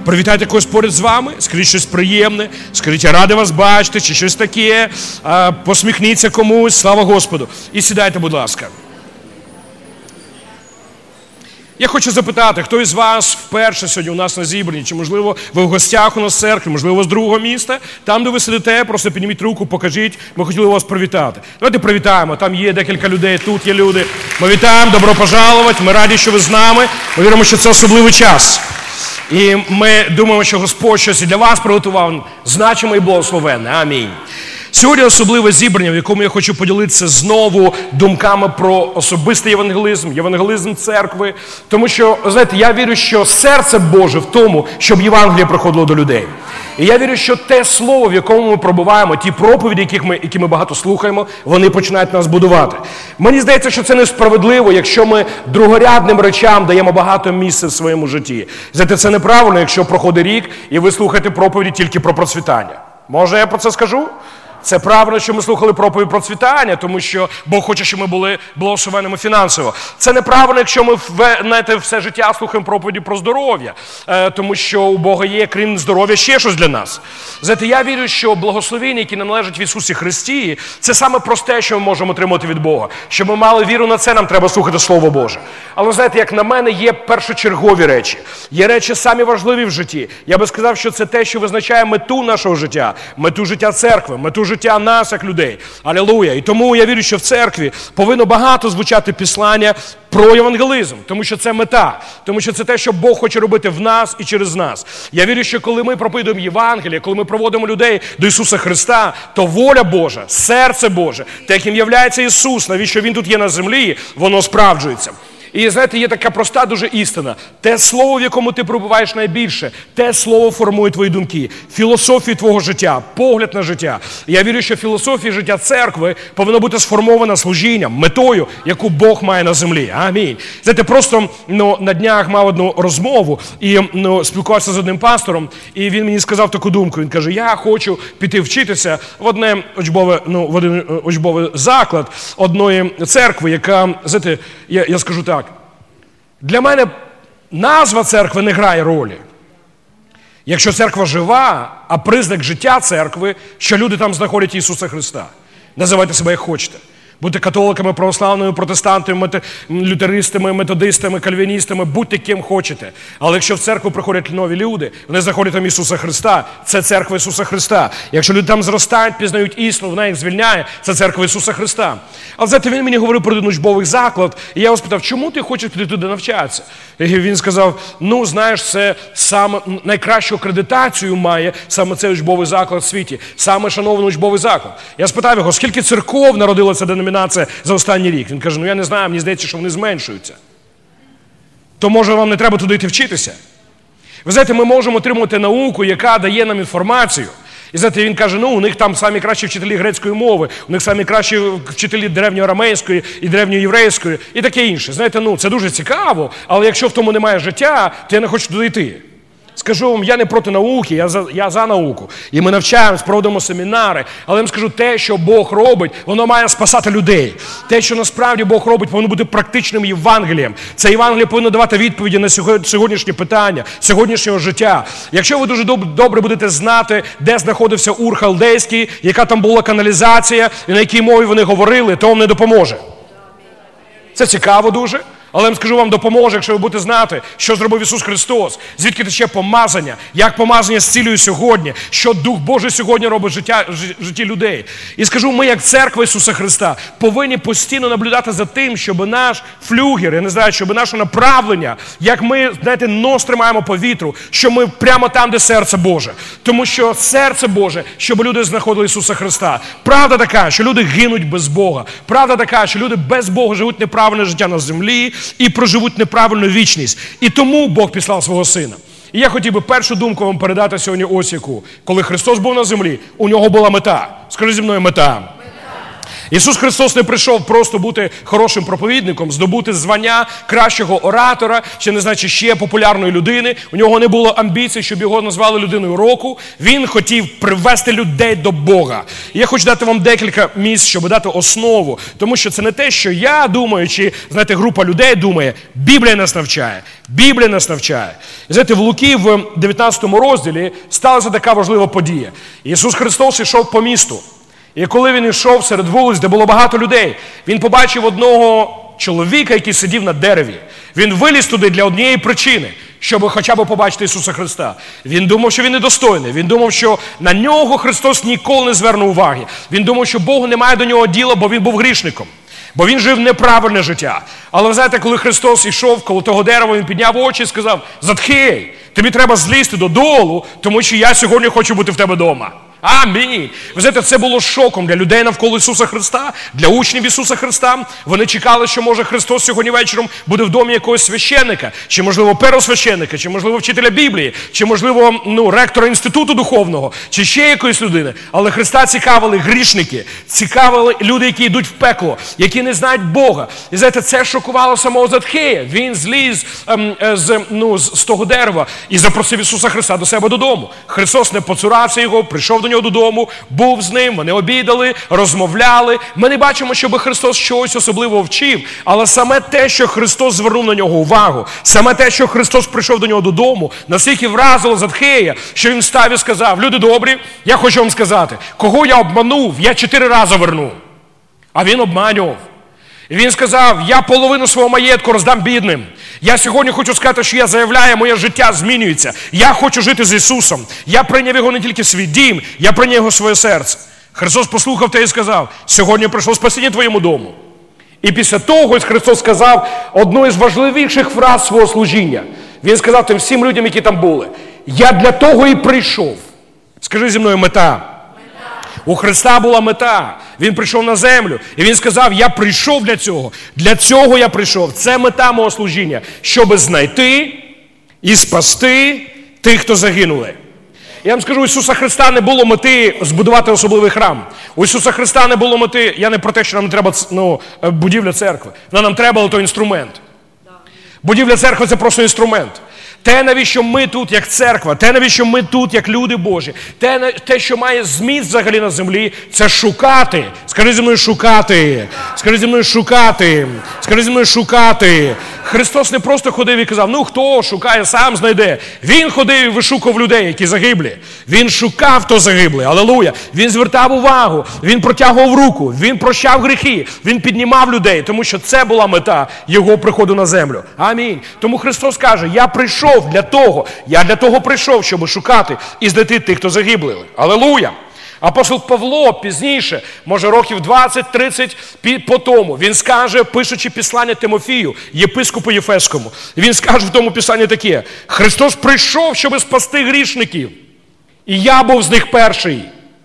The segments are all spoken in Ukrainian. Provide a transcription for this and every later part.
Привітайте когось поряд з вами, скажіть щось приємне, скажіть, я радий вас бачити, чи щось таке, посміхніться комусь, слава Господу. І сідайте, будь ласка. Я хочу запитати, хто із вас вперше сьогодні у нас на зібранні, чи, можливо, ви в гостях у нас в церкві, можливо, з другого міста, там, де ви сидите, просто підніміть руку, покажіть, ми хотіли вас привітати. Давайте привітаємо, там є декілька людей, тут є люди. Ми вітаємо, добро пожаловать, ми раді, що ви з нами, ми віримо, що це особливий час. І ми думаємо, що Господь щось і для вас приготував значиме і благословенне. Амінь. Сьогодні особливе зібрання, в якому я хочу поділитися знову думками про особистий євангелізм церкви. Тому що, знаєте, я вірю, що серце Боже в тому, щоб Євангеліє приходило до людей. І я вірю, що те слово, в якому ми пробуваємо, ті проповіді, які ми багато слухаємо, вони починають нас будувати. Мені здається, що це несправедливо, якщо ми другорядним речам даємо багато місця в своєму житті. Знаєте, це неправильно, якщо проходить рік, і ви слухаєте проповіді тільки про процвітання. Може, я про це скажу? Це правильно, що ми слухали проповідь про процвітання, тому що Бог хоче, щоб ми були благословеними фінансово. Це неправильно, якщо ми все життя слухаємо проповіді про здоров'я, тому що у Бога є, крім здоров'я, ще щось для нас. Знаєте, я вірю, що благословення, які нам належать в Ісусі Христі, це саме просте, що ми можемо отримати від Бога. Щоб ми мали віру на це, нам треба слухати Слово Боже. Але, знаєте, як на мене, є першочергові речі. Є речі самі важливі в житті. Я би сказав, що це те, що визначає мету нашого життя, мету життя церкви, мету життя нас, як людей. Алілуя. І тому я вірю, що в церкві повинно багато звучати післання про євангелізм, тому що це мета, тому що це те, що Бог хоче робити в нас і через нас. Я вірю, що коли ми проповідуємо Євангеліє, коли ми проводимо людей до Ісуса Христа, то воля Божа, серце Боже, те, яким являється Ісус, навіщо Він тут є на землі, воно справджується. І, знаєте, є така проста дуже істина. Те слово, в якому ти пробуваєш найбільше, те слово формує твої думки, філософію твого життя, погляд на життя. Я вірю, що філософія життя церкви повинна бути сформована служінням, метою, яку Бог має на землі. Амінь. Знаєте, просто на днях мав одну розмову і спілкувався з одним пастором, і він мені сказав таку думку. Він каже, я хочу піти вчитися в один учбовий заклад одної церкви, яка, знаєте, я скажу так, для мене назва церкви не грає ролі. Якщо церква жива, а признак життя церкви, що люди там знаходять Ісуса Христа. Називайте себе як хочете. Будьте католиками, православними, протестантами, лютеристами, методистами, кальвіністами, будьте ким хочете. Але якщо в церкву приходять нові люди, вони знаходять там Ісуса Христа, це церква Ісуса Христа. Якщо люди там зростають, пізнають істину, вона їх звільняє, це церква Ісуса Христа. Але знаєте, він мені говорив про один учбовий заклад, і я його спитав, чому ти хочеш піти туди навчатися? І він сказав, знаєш, це саме найкращу акредитацію має саме цей учбовий заклад в світі, саме шанований учбовий заклад. Я спитав його, скільки церков народилося деномінація за останній рік? Він каже, я не знаю, мені здається, що вони зменшуються. То може вам не треба туди йти вчитися? Ви знаєте, ми можемо отримувати науку, яка дає нам інформацію. І знаєте, він каже, у них там самі кращі вчителі грецької мови, у них самі кращі вчителі древньоарамейської і древньоєврейської і таке інше. Знаєте, це дуже цікаво, але якщо в тому немає життя, то я не хочу туди йти. Скажу вам, я не проти науки, я за науку. І ми навчаємось, проводимо семінари. Але я вам скажу, те, що Бог робить, воно має спасати людей. Те, що насправді Бог робить, повинно бути практичним Євангелієм. Це Євангеліє повинно давати відповіді на сьогоднішні питання, сьогоднішнього життя. Якщо ви дуже добре будете знати, де знаходився Ур Халдейський, яка там була каналізація, і на якій мові вони говорили, то вам не допоможе. Це цікаво дуже. Але я вам скажу, вам допоможе, якщо ви будете знати, що зробив Ісус Христос, звідки тече помазання, як помазання зцілює сьогодні, що Дух Божий сьогодні робить в житті людей. І скажу, ми, як церква Ісуса Христа, повинні постійно наблюдати за тим, щоб наш флюгер, я не знаю, щоб наше направлення, як ми, знаєте, нос тримаємо по вітру, що ми прямо там, де серце Боже. Тому що серце Боже, щоб люди знаходили Ісуса Христа. Правда така, що люди гинуть без Бога. Правда така, що люди без Бога живуть неправильне життя на землі, і проживуть неправильну вічність. І тому Бог післав свого Сина. І я хотів би першу думку вам передати сьогодні ось яку. Коли Христос був на землі, у нього була мета. Скажи зі мною, мета. Ісус Христос не прийшов просто бути хорошим проповідником, здобути звання кращого оратора, чи не знаю, чи ще популярної людини. У нього не було амбіцій, щоб його назвали людиною року. Він хотів привести людей до Бога. І я хочу дати вам декілька місць, щоб дати основу. Тому що це не те, що я думаю, чи, знаєте, група людей думає. Біблія нас навчає. Біблія нас навчає. І знаєте, в Луки в 19 розділі сталася така важлива подія. Ісус Христос йшов по місту. І коли він йшов серед вулиць, де було багато людей, він побачив одного чоловіка, який сидів на дереві. Він виліз туди для однієї причини, щоб хоча б побачити Ісуса Христа. Він думав, що він недостойний. Він думав, що на нього Христос ніколи не зверне уваги. Він думав, що Богу немає до нього діла, бо він був грішником. Бо він жив неправильне життя. Але ви знаєте, коли Христос йшов коло того дерева, він підняв очі і сказав: «Затхей, тобі треба злізти додолу, тому що я сьогодні хочу бути в тебе вдома». Амінь. Ви знаєте, це було шоком для людей навколо Ісуса Христа, для учнів Ісуса Христа. Вони чекали, що, може, Христос сьогодні вечором буде в домі якогось священника, чи, можливо, первосвященника, чи, можливо, вчителя Біблії, чи, можливо, ректора інституту духовного, чи ще якоїсь людини. Але Христа цікавили грішники, цікавили люди, які йдуть в пекло, які не знають Бога. І, знаєте, це шокувало самого Затхея. Він зліз з того дерева і запросив Ісуса Христа до себе додому. Христос не поцурався його, прийшов до нього додому, був з ним, вони обідали, розмовляли. Ми не бачимо, щоб Христос щось особливо вчив, але саме те, що Христос звернув на нього увагу, саме те, що Христос прийшов до нього додому, настільки вразило Затхея, що він став і сказав: «Люди добрі, я хочу вам сказати, кого я обманув, я 4 рази верну». А він обманював. І він сказав: «Я половину свого маєтку роздам бідним». Я сьогодні хочу сказати, що я заявляю, моє життя змінюється. Я хочу жити з Ісусом. Я прийняв його не тільки в свій дім, я прийняв його в своє серце. Христос послухав те і сказав: «Сьогодні прийшло спасіння твоєму дому». І після того Христос сказав одну із важливіших фраз свого служіння. Він сказав тим всім людям, які там були: «Я для того і прийшов». Скажи зі мною: мета. У Христа була мета. Він прийшов на землю. І він сказав: «Я прийшов для цього. Для цього я прийшов. Це мета мого служіння. Щоб знайти і спасти тих, хто загинули». Я вам скажу, у Ісуса Христа не було мети збудувати особливий храм. У Ісуса Христа не було мети, я не про те, що нам не треба будівля церкви. Нам треба, але то інструмент. Будівля церкви – це просто інструмент. Те, навіщо ми тут, як церква, те, навіщо ми тут, як люди Божі, те, що має зміст взагалі на землі, це шукати. Скажи зі мною: шукати. Скажи зі мною: шукати. Скажи зі мною: шукати. Христос не просто ходив і казав: хто шукає, сам знайде. Він ходив і вишукував людей, які загиблі. Він шукав, хто загиблий. Алілуя. Він звертав увагу, він протягував руку, він прощав гріхи, він піднімав людей, тому що це була мета його приходу на землю. Амінь. Тому Христос каже: «Я прийшов для того, я для того прийшов, щоб шукати і знайти тих, хто загиблий». Алілуя. Апостол Павло пізніше, може років 20-30 по тому, він скаже, пишучи післання Тимофію, єпископу Єфеському, він скаже в тому писанні таке: «Христос прийшов, щоб спасти грішників, і я був з них перший».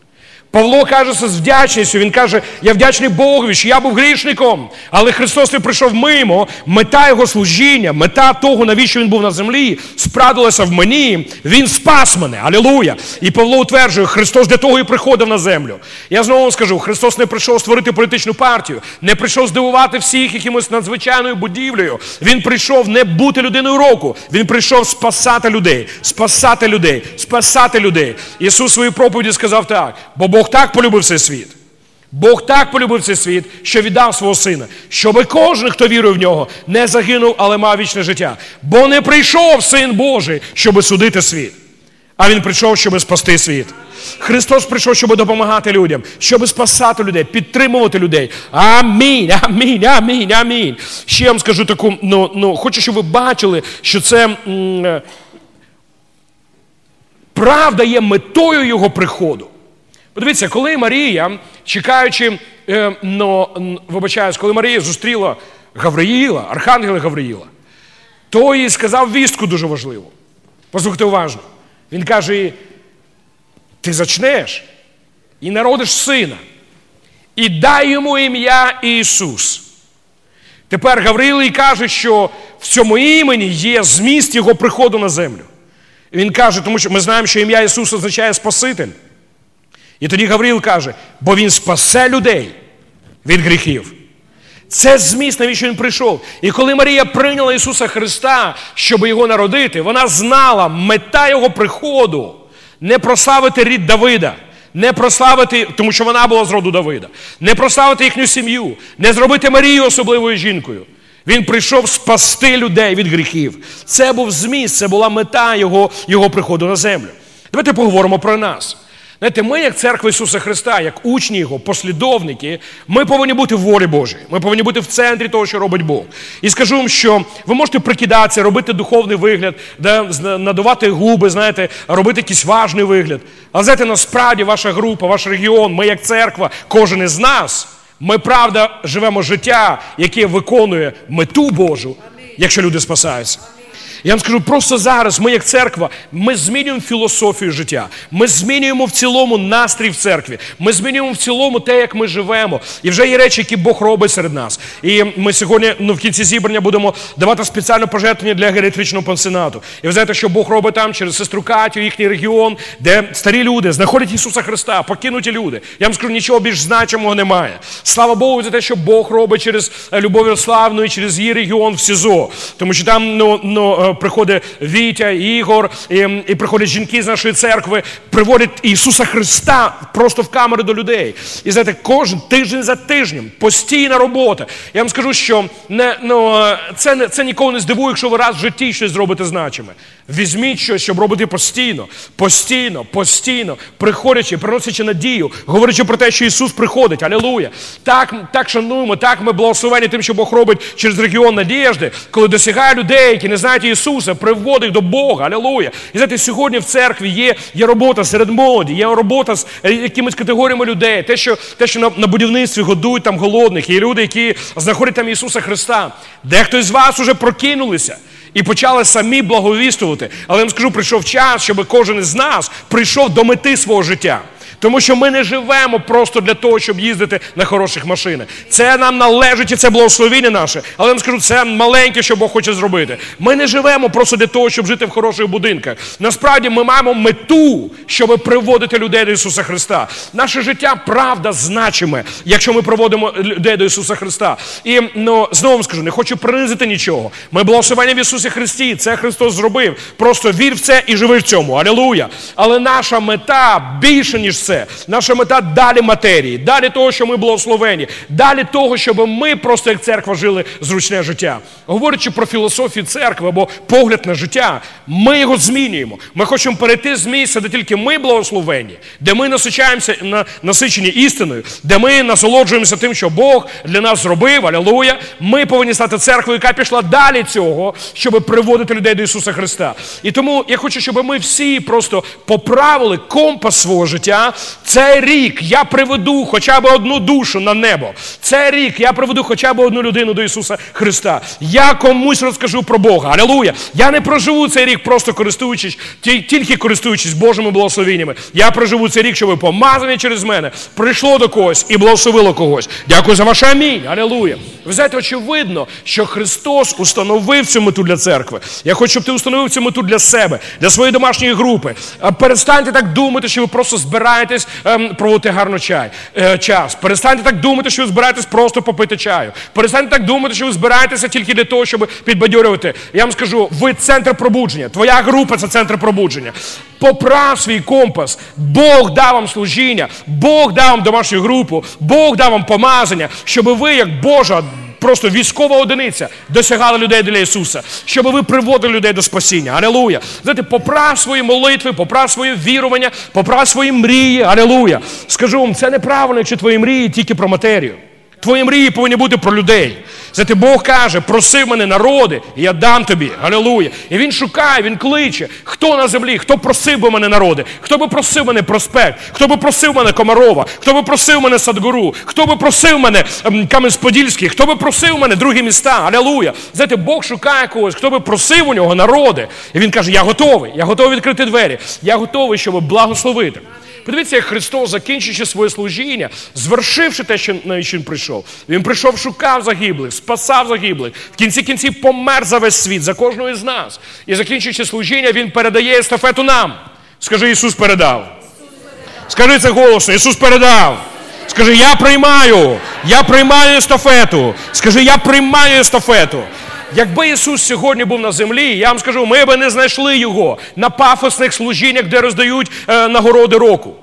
Павло каже це з вдячністю, він каже: «Я вдячний Богові, що я був грішником, але Христос не прийшов мимо, мета його служіння, мета того, навіщо він був на землі, справдилася в мені, він спас мене». Алілуя! І Павло утверджує, Христос для того і приходив на землю. Я знову вам скажу, Христос не прийшов створити політичну партію, не прийшов здивувати всіх якимось надзвичайною будівлею. Він прийшов не бути людиною року, він прийшов спасати людей, спасати людей, спасати людей. Ісус у своїй проповіді сказав так: «Бо Бог так полюбив цей світ, Бог так полюбив цей світ, що віддав свого Сина, щоби кожен, хто вірує в Нього, не загинув, але мав вічне життя. Бо не прийшов Син Божий, щоби судити світ, а Він прийшов, щоби спасти світ». Христос прийшов, щоб допомагати людям, щоб спасати людей, підтримувати людей. Амінь, амінь, амінь, амінь. Ще я вам скажу таку, хочу, щоб ви бачили, що це правда є метою Його приходу. Подивіться, коли Марія, чекаючи, коли Марія зустріла Гавриїла, архангела Гавриїла, то їй сказав вістку дуже важливу. Послухайте уважно. Він каже їй: «Ти зачнеш і народиш сина, і дай йому ім'я Ісус». Тепер Гавриїл їй каже, що в цьому імені є зміст його приходу на землю. І він каже, тому що ми знаємо, що ім'я Ісус означає Спаситель. І тоді Гавриїл каже: «Бо Він спасе людей від гріхів. Це зміст, навіщо він прийшов. І коли Марія прийняла Ісуса Христа, щоб його народити, вона знала, мета його приходу не прославити рід Давида, не прославити, тому що вона була з роду Давида, не прославити їхню сім'ю, не зробити Марію особливою жінкою. Він прийшов спасти людей від гріхів. Це був зміст, це була мета його приходу на землю. Давайте поговоримо про нас. Знаєте, ми, як церква Ісуса Христа, як учні Його, послідовники, ми повинні бути в волі Божій. Ми повинні бути в центрі того, що робить Бог. І скажу вам, що ви можете прикидатися, робити духовний вигляд, надувати губи, знаєте, робити якийсь важний вигляд. Але, знаєте, насправді ваша група, ваш регіон, ми як церква, кожен із нас, ми, правда, живемо життя, яке виконує мету Божу, якщо люди спасаються. Я вам скажу, просто зараз ми як церква, ми змінюємо філософію життя. Ми змінюємо в цілому настрій в церкві. Ми змінюємо в цілому те, як ми живемо. І вже є речі, які Бог робить серед нас. І ми сьогодні, в кінці зібрання будемо давати спеціальне пожертвування для геріатричного пансіонату. І ви знаєте, що Бог робить там через сестру Катю, їхній регіон, де старі люди знаходять Ісуса Христа, покинуті люди. Я вам скажу, нічого більш значимого немає. Слава Богу за те, що Бог робить через Любов Ярославну і через її регіон в СІЗО. Тому що там, приходить Вітя, Ігор, і приходять жінки з нашої церкви, приводять Ісуса Христа просто в камери до людей. І знаєте, кожен тиждень за тижнем, постійна робота. Я вам скажу, що це нікого не здивує, якщо ви раз в житті щось зробите значиме. Візьміть щось, щоб робити постійно, приходячи, приносячи надію, говорячи про те, що Ісус приходить. Алілуя! Так шануємо, так ми благословені тим, що Бог робить через регіон Надєжди, коли досягає людей, які не знають Ісуса, приводить їх до Бога. Алілуя! І знаєте, сьогодні в церкві є робота серед молоді, є робота з якимись категоріями людей. Те, що на будівництві годують там голодних, є люди, які знаходять там Ісуса Христа. Дехто з вас уже прокинулися і почали самі благовістувати. Але я вам скажу, прийшов час, щоб кожен із нас прийшов до мети свого життя. Тому що ми не живемо просто для того, щоб їздити на хороших машинах. Це нам належить і це благословіння наше. Але я вам скажу, це маленьке, що Бог хоче зробити. Ми не живемо просто для того, щоб жити в хороших будинках. Насправді ми маємо мету, щоб приводити людей до Ісуса Христа. Наше життя, правда, значиме, якщо ми приводимо людей до Ісуса Христа. І знову вам скажу, не хочу принизити нічого. Ми благословені в Ісусі Христі. Це Христос зробив. Просто вір в це і живи в цьому. Алілуя! Але наша мета більше, ніж це. Наша мета далі матерії, далі того, що ми благословені, далі того, щоб ми просто як церква жили зручне життя. Говорячи про філософію церкви або погляд на життя, ми його змінюємо. Ми хочемо перейти з місця, де тільки ми благословені, де ми насичені істиною, де ми насолоджуємося тим, що Бог для нас зробив, алілуя. Ми повинні стати церквою, яка пішла далі цього, щоб приводити людей до Ісуса Христа. І тому я хочу, щоб ми всі просто поправили компас свого життя. Цей рік я приведу хоча б одну душу на небо. Цей рік я приведу хоча б одну людину до Ісуса Христа. Я комусь розкажу про Бога. Алілуя! Я не проживу цей рік просто тільки користуючись Божими благословеннями. Я проживу цей рік, щоб помазання через мене прийшло до когось і благословило когось. Дякую за ваше амінь. Алілуя! Ви знаєте, очевидно, що Христос установив цю мету для церкви. Я хочу, щоб ти установив цю мету для себе, для своєї домашньої групи. Перестаньте так думати, що ви просто збираєтесь проводити гарно час. Перестаньте так думати, що ви збираєтесь просто попити чаю. Перестаньте так думати, що ви збираєтеся тільки для того, щоб підбадьорювати. Я вам скажу, ви центр пробудження. Твоя група – це центр пробудження. Поправ свій компас. Бог дав вам служіння, Бог дав вам домашню групу, Бог дав вам помазання, щоб ви, як Божа просто військова одиниця, досягали людей для Ісуса, щоб ви приводили людей до спасіння. Алілуя! Знаєте, поправ свої молитви, поправ своє вірування, поправ свої мрії. Алілуя! Скажу вам, це неправильно, якщо твої мрії тільки про матерію. Твої мрії повинні бути про людей. Знаєте, Бог каже, проси мене народи, і я дам тобі. Алілуя. І Він шукає, Він кличе. Хто на землі? Хто просив би мене народи? Хто би просив мене Проспект? Хто би просив мене Комарова? Хто би просив мене Садгору? Хто би просив мене Кам'янець-Подільський? Хто би просив мене другі міста? Алілуя. Знаєте, Бог шукає когось, хто би просив у нього народи. І Він каже, я готовий відкрити двері. Я готовий, щоб благословити. Подивіться, як Христос, закінчуючи своє служіння, звершивши те, на що Він прийшов. Він прийшов, шукав загиблих, спасав загиблих. В кінці кінців помер за весь світ, за кожного із нас. І закінчуючи служіння, Він передає естафету нам. Скажи, Ісус передав. Скажи це голосно, Ісус передав. Скажи, я приймаю естафету. Скажи, я приймаю естафету. Якби Ісус сьогодні був на землі, я вам скажу, ми б не знайшли Його на пафосних служіннях, де роздають нагороди року.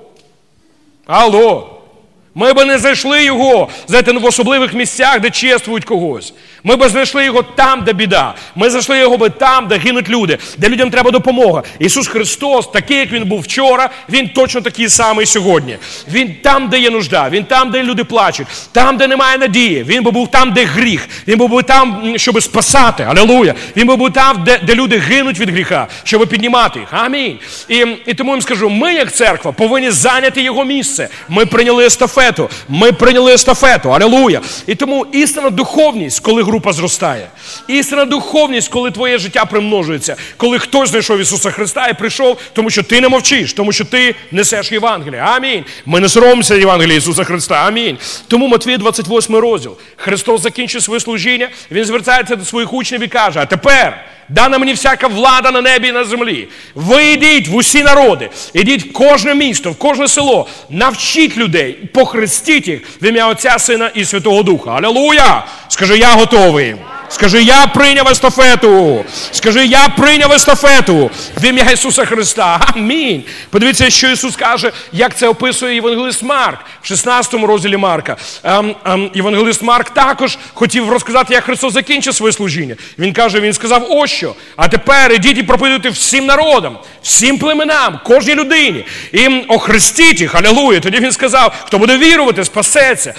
Алло. Ми б не знайшли Його, знаєте, в особливих місцях, де чествують когось. Ми б знайшли Його там, де біда. Ми знайшли Його би там, де гинуть люди, де людям треба допомога. Ісус Христос, такий, як Він був вчора, Він точно такий самий сьогодні. Він там, де є нужда, Він там, де люди плачуть, там, де немає надії. Він би був там, де гріх. Він би був там, щоб спасати. Алілуя. Він би був там, де люди гинуть від гріха, щоб піднімати їх. Амінь. І тому їм скажу, ми, як церква, повинні зайняти Його місце. Ми прийняли естафету. Ми прийняли естафету. Алілуя. І тому істинна духовність, коли група зростає. Істинна духовність, коли твоє життя примножується. Коли хтось знайшов Ісуса Христа і прийшов, тому що ти не мовчиш, тому що ти несеш Євангеліє. Амінь. Ми не соромимося Євангелія Ісуса Христа. Амінь. Тому Матвія 28 розділ. Христос закінчив своє служіння, Він звертається до своїх учнів і каже, а тепер дана мені всяка влада на небі і на землі. Ви йдіть в усі народи, ідіть в кожне місто, в кожне село, навчіть людей, похрестіть їх в ім'я Отця, Сина і Святого Духа. Алілуя! Скажи, я готовий. Скажи, я прийняв естафету. Скажи, я прийняв естафету в ім'я Ісуса Христа. Амінь. Подивіться, що Ісус каже, як це описує євангелист Марк в 16 розділі Марка. Євангелист Марк також хотів розказати, як Христос закінчив своє служіння. Він сказав, ось що. А тепер ідіть і проповідуйте всім народам, всім племенам, кожній людині. І охрестіть їх. Алілуя. Тоді Він сказав, хто буде вірувати, спасеться.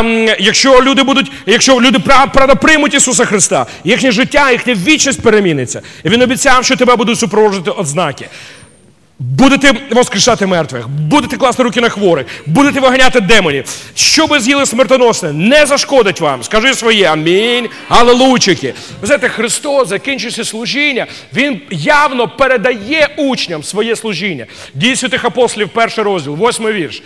Якщо люди правда приймуть Ісуса Христа, їхнє життя, їхня вічність переміниться. І Він обіцяв, що тебе будуть супроводжувати ознаки. Будете воскрешати мертвих, будете класти руки на хворих, будете виганяти демонів. Що ви з'їли смертоносне, не зашкодить вам. Скажи своє амінь, алелуйчики. Ви знаєте, Христос, закінчивши служіння, Він явно передає учням своє служіння. Дії святих апостолів, 1 розділ, 8 вірш.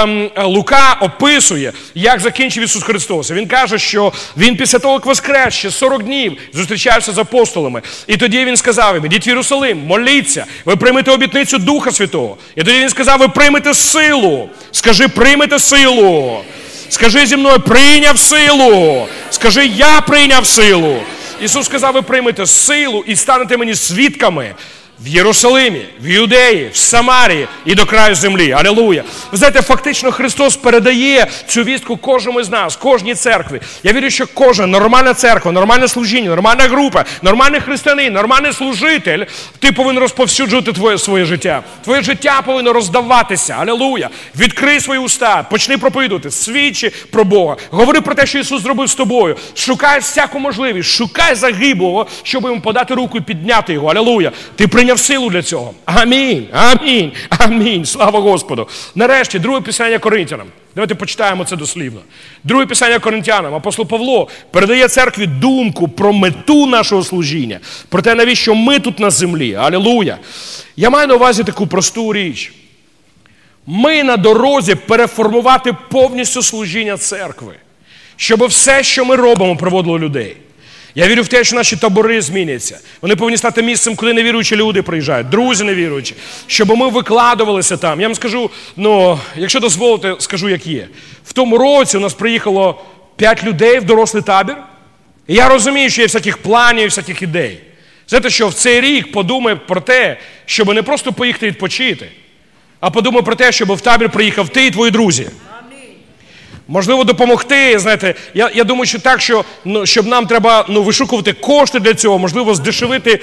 Лука описує, як закінчив Ісус Христос. Він каже, що Він після того, як воскрес, ще 40 днів зустрічався з апостолами. І тоді Він сказав їм, ідіть в Єрусалим, моліться, ви приймете обітницю Духа Святого. І тоді Він сказав, ви приймете силу. Скажи, приймете силу. Скажи зі мною, прийняв силу. Скажи, я прийняв силу. Ісус сказав, ви приймете силу і станете мені свідками в Єрусалимі, в Юдеї, в Самарії і до краю землі. Алілуя. Ви знаєте, фактично Христос передає цю вістку кожному з нас, кожній церкві. Я вірю, що кожна нормальна церква, нормальне служіння, нормальна група, нормальний християнин, нормальний служитель, ти повинен розповсюджувати своє життя. Твоє життя повинно роздаватися. Алілуя. Відкрий свої уста, почни проповідувати, свідчи про Бога. Говори про те, що Ісус зробив з тобою. Шукай всяку можливість, шукай загиблого, щоб йому подати руку і підняти його. Алілуя. Ти прийняв силу для цього. Амінь, амінь, амінь. Слава Господу. Нарешті, друге писання Коринтянам. Давайте почитаємо це дослівно. Друге писання Коринтянам. Апостол Павло передає церкві думку про мету нашого служіння. Про те, навіщо ми тут на землі. Алілуя. Я маю на увазі таку просту річ. Ми на дорозі переформувати повністю служіння церкви. Щоб все, що ми робимо, приводило людей. Я вірю в те, що наші табори зміняться. Вони повинні стати місцем, куди невіруючі люди приїжджають, друзі невіруючі. Щоб ми викладувалися там. Я вам скажу, якщо дозволите, скажу, як є. В тому році у нас приїхало 5 людей в дорослий табір. І я розумію, що є всяких планів, всяких ідей. Знаєте, що в цей рік подумай про те, щоб не просто поїхати відпочити, а подумай про те, щоб в табір приїхав ти і твої друзі. Можливо, допомогти, знаєте, я думаю, що так, щоб нам треба вишукувати кошти для цього, можливо, здешевити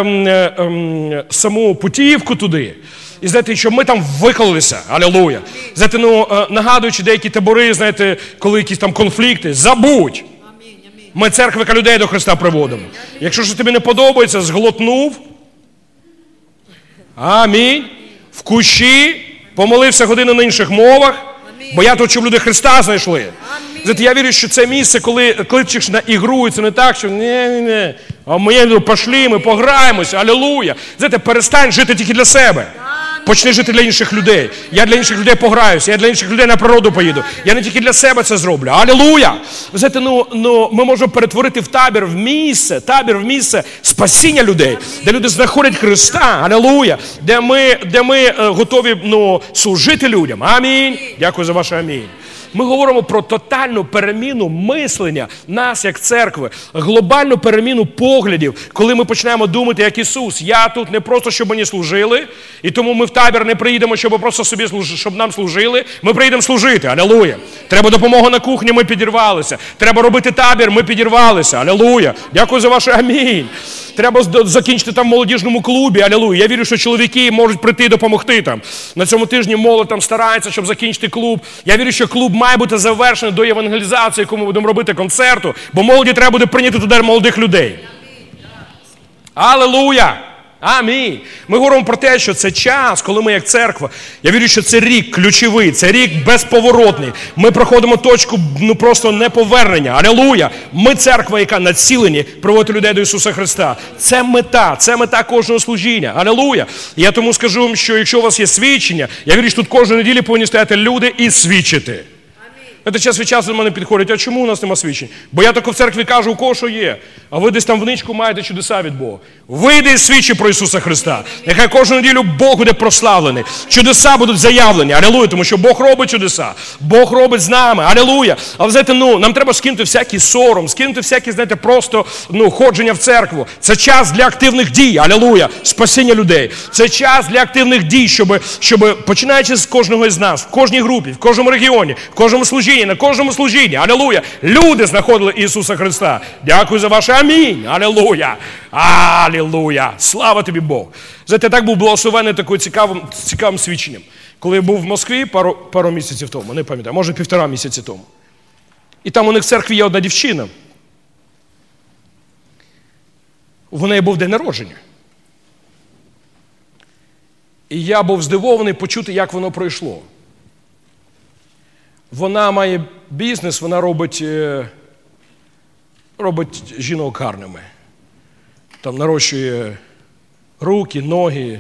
саму путівку туди. І, знаєте, щоб ми там виклалися, алілуя. Знаєте, нагадуючи деякі табори, знаєте, коли якісь там конфлікти, забудь. Ми церквика людей до Христа приводимо. Якщо ж тобі не подобається, зглотнув. Амінь. В кущі, помолився годину на інших мовах. Бо я тут, щоб люди Христа знайшли. Знаєте, я вірю, що це місце, коли кличеш на ігру, це не так, що а ми пішли, ми пограємося, алілуя. Знаєте, перестань жити тільки для себе. Почни жити для інших людей. Я для інших людей пограюся, я для інших людей на природу поїду. Я не тільки для себе це зроблю. Алілуя! Ви знаєте, ми можемо перетворити табір в місце спасіння людей, де люди знаходять Христа, алілуя, де ми готові служити людям. Амінь. Дякую за ваше амінь. Ми говоримо про тотальну переміну мислення нас як церкви, глобальну переміну поглядів, коли ми починаємо думати як Ісус. Я тут не просто, щоб мені служили, і тому ми в табір не приїдемо, щоб просто собі щоб нам служили. Ми приїдемо служити. Алілуя. Треба допомога на кухні, ми підірвалися. Треба робити табір, ми підірвалися. Алілуя. Дякую за ваше амінь. Треба закінчити там в молодіжному клубі. Алілуя. Я вірю, що чоловіки можуть прийти і допомогти там. На цьому тижні молодь там старається, щоб закінчити клуб. Я вірю, що клуб має бути завершений до евангелізації, яку ми будемо робити концерту, бо молоді треба буде прийняти туди молодих людей. Алілуя! Амінь. Ми говоримо про те, що це час, коли ми як церква, я вірю, що це рік ключовий, це рік безповоротний. Ми проходимо точку, просто неповернення. Алілуя. Ми церква, яка націлені приводити людей до Ісуса Христа. Це мета кожного служіння. Алілуя. І я тому скажу вам, що якщо у вас є свідчення, я вірю, що тут кожної неділі повинні стояти люди і свідчити. Це час від часу до мене підходять, а чому у нас нема свідчень? Бо я тільки в церкві кажу, у кого що є. А ви десь там в ничку маєте чудеса від Бога. Вийди і свідчи про Ісуса Христа. Нехай кожну неділю Бог буде прославлений. Чудеса будуть заявлені. Алілуя, тому що Бог робить чудеса. Бог робить з нами. Алілуя. Але знаєте, нам треба скинути всякий сором, скинути всякі, знаєте, просто ходження в церкву. Це час для активних дій. Алілуя. Спасіння людей. Це час для активних дій, щоб починаючи з кожного із нас, в кожній групі, в кожному регіоні, в кожному служінні, на кожному служінні, алілуя, люди знаходили Ісуса Христа. Дякую за ваше амінь, алілуя, алілуя, слава тобі Бог. Знаєте, так був благословений таким цікавим свідченням. Коли я був в Москві пару місяців тому, не пам'ятаю, може 1,5 місяці тому. І там у них в церкві є одна дівчина. В неї був день народження. І я був здивований почути, як воно пройшло. Вона має бізнес, вона робить жінок гарними. Там нарощує руки, ноги.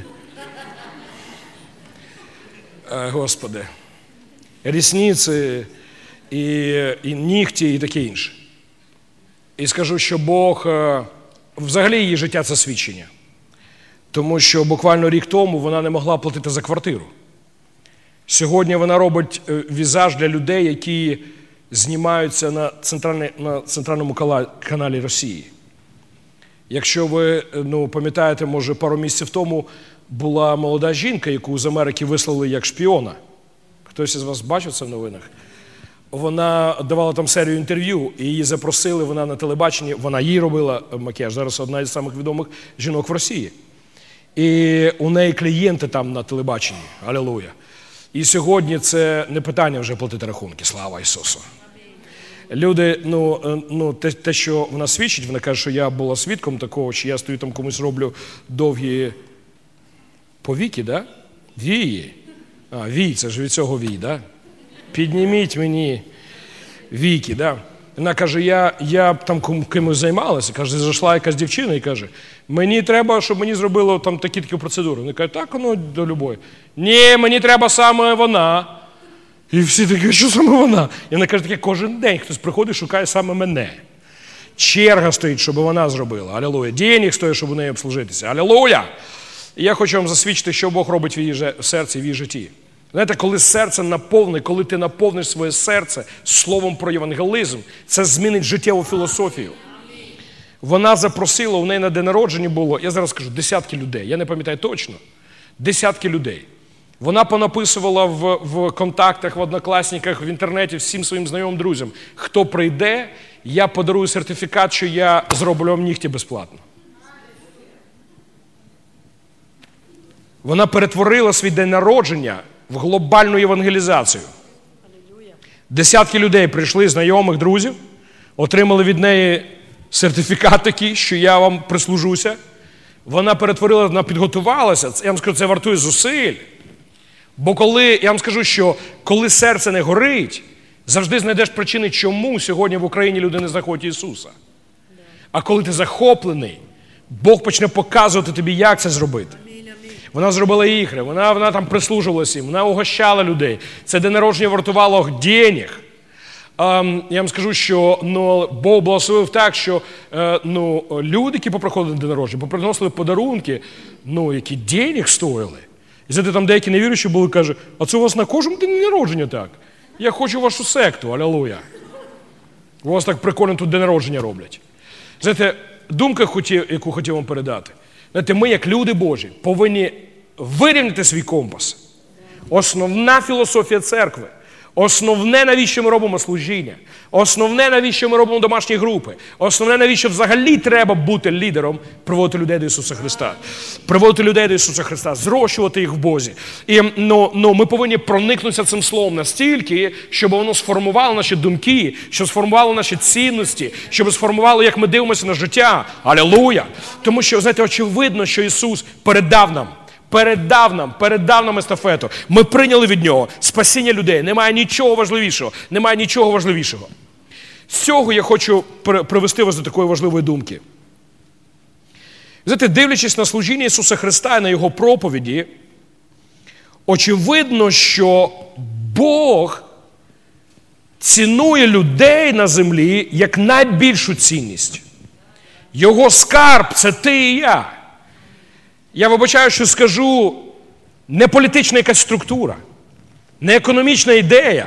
Господи. Рісниці, і нігті, і таке інше. І скажу, що Бог, взагалі її життя – це свідчення. Тому що буквально рік тому вона не могла платити за квартиру. Сьогодні вона робить візаж для людей, які знімаються на центральному каналі Росії. Якщо ви пам'ятаєте, може пару місяців тому була молода жінка, яку з Америки вислали як шпіона. Хтось із вас бачив це в новинах? Вона давала там серію інтерв'ю, і її запросили, вона на телебаченні, вона їй робила макіяж, зараз одна із самих відомих жінок в Росії. І у неї клієнти там на телебаченні, алілуя. І сьогодні це не питання вже платити рахунки, слава Ісусу. Люди, те, що вона свідчить, вона каже, що я була свідком такого, що я стою там комусь роблю довгі повіки, да? Вії. Вій, це ж від цього вій, да? Підніміть мені віки, да? Вона каже, я там кимось займалася, каже, зайшла якась дівчина і каже, мені треба, щоб мені зробили там такі процедури. Вони кажуть, так, до любої. Ні, мені треба саме вона. І всі такі, що саме вона? І вона каже, таке, кожен день хтось приходить, шукає саме мене. Черга стоїть, щоб вона зробила. Алілуя. Денег стоїть, щоб у неї обслужитися. Алілуя. І я хочу вам засвідчити, що Бог робить в її серці, в її житті. Знаєте, коли серце наповне, коли ти наповниш своє серце словом про євангелізм, це змінить життєву філософію. Вона запросила, у неї на день народження було, я зараз скажу, десятки людей, я не пам'ятаю точно, десятки людей. Вона понаписувала в контактах, в однокласниках, в інтернеті всім своїм знайомим друзям, хто прийде, я подарую сертифікат, що я зроблю вам нігті безплатно. Вона перетворила свій день народження в глобальну євангелізацію. Десятки людей прийшли, знайомих, друзів, отримали від неї сертифікат такий, що я вам прислужуся. Вона перетворила, вона підготувалася. Я вам скажу, це вартує зусиль. Бо я вам скажу, що коли серце не горить, завжди знайдеш причини, чому сьогодні в Україні люди не знаходять Ісуса. А коли ти захоплений, Бог почне показувати тобі, як це зробити. Вона зробила ігри, вона там прислужувалася їм, вона угощала людей. Це день народження вартувало денег. Я вам скажу, що Бог благословив так, що люди, які попроходили день народження, поприносили подарунки, які денег стоїли. І знаєте, там деякі невіруючі були, кажуть, а це у вас на кожному день народження так? Я хочу вашу секту, алілуя. У вас так прикольно тут день народження роблять. Знаєте, думка, яку хотів вам передати. Знаєте, ми, як люди Божі, повинні вирівняти свій компас. Основна філософія церкви. Основне, навіщо ми робимо служіння. Основне, навіщо ми робимо домашні групи. Основне, навіщо взагалі треба бути лідером, приводити людей до Ісуса Христа. Приводити людей до Ісуса Христа, зрощувати їх в Бозі. І ми повинні проникнутися цим словом настільки, щоб воно сформувало наші думки, щоб сформувало наші цінності, щоб сформувало, як ми дивимося на життя. Алілуя! Тому що, знаєте, очевидно, що Ісус передав нам естафету. Ми прийняли від Нього спасіння людей. Немає нічого важливішого. З цього я хочу привести вас до такої важливої думки. Знаєте, дивлячись на служіння Ісуса Христа і на Його проповіді, очевидно, що Бог цінує людей на землі як найбільшу цінність. Його скарб – це ти і я. Я вибачаю, що скажу, не політична якась структура, не економічна ідея.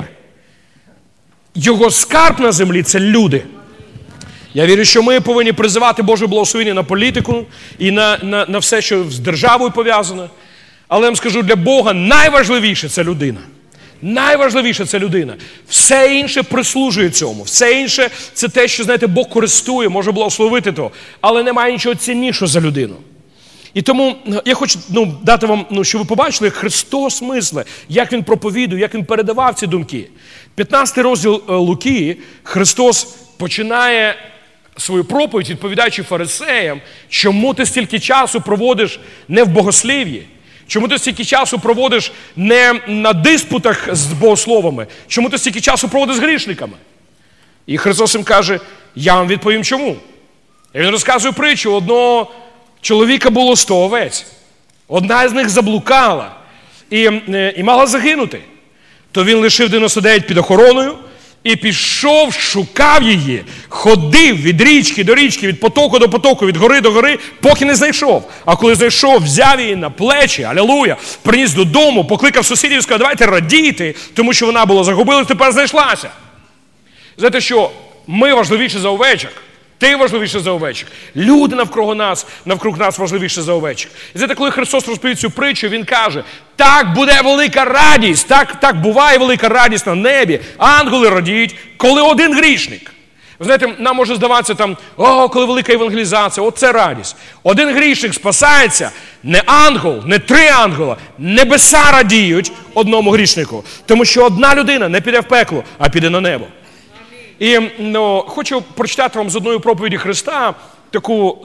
Його скарб на землі – це люди. Я вірю, що ми повинні призивати Боже благословення на політику і на все, що з державою пов'язане. Але я вам скажу, для Бога найважливіше – це людина. Найважливіше – це людина. Все інше прислужує цьому. Все інше – це те, що, знаєте, Бог користує, може благословити то. Але немає нічого ціннішого за людину. І тому я хочу дати вам, щоб ви побачили, як Христос мисле, як Він проповідує, як Він передавав ці думки. 15 розділ Луки, Христос починає свою проповідь, відповідаючи фарисеям, чому ти стільки часу проводиш не в богослів'ї, чому ти стільки часу проводиш не на диспутах з богословами, чому ти стільки часу проводиш з грішниками. І Христос їм каже, я вам відповім чому. І Він розказує притчу, одного чоловіка було 100 овець. Одна з них заблукала і мала загинути. То він лишив 99 під охороною і пішов, шукав її, ходив від річки до річки, від потоку до потоку, від гори до гори, поки не знайшов. А коли знайшов, взяв її на плечі, алілуя, приніс додому, покликав сусідів і сказав, давайте радійте, тому що вона була загубила, тепер знайшлася. Знаєте що? Ми важливіші за овечок. Ти важливіше за овечок. Люди навкруг нас важливіше за овечок. І знаєте, коли Христос розповів цю притчу, Він каже, так буде велика радість, так буває велика радість на небі. Ангели радіють, коли один грішник. Ви знаєте, нам може здаватися коли велика евангелізація, це радість. Один грішник спасається, не ангел, не 3 ангела, небеса радіють одному грішнику. Тому що одна людина не піде в пекло, а піде на небо. І хочу прочитати вам з одної проповіді Христа таку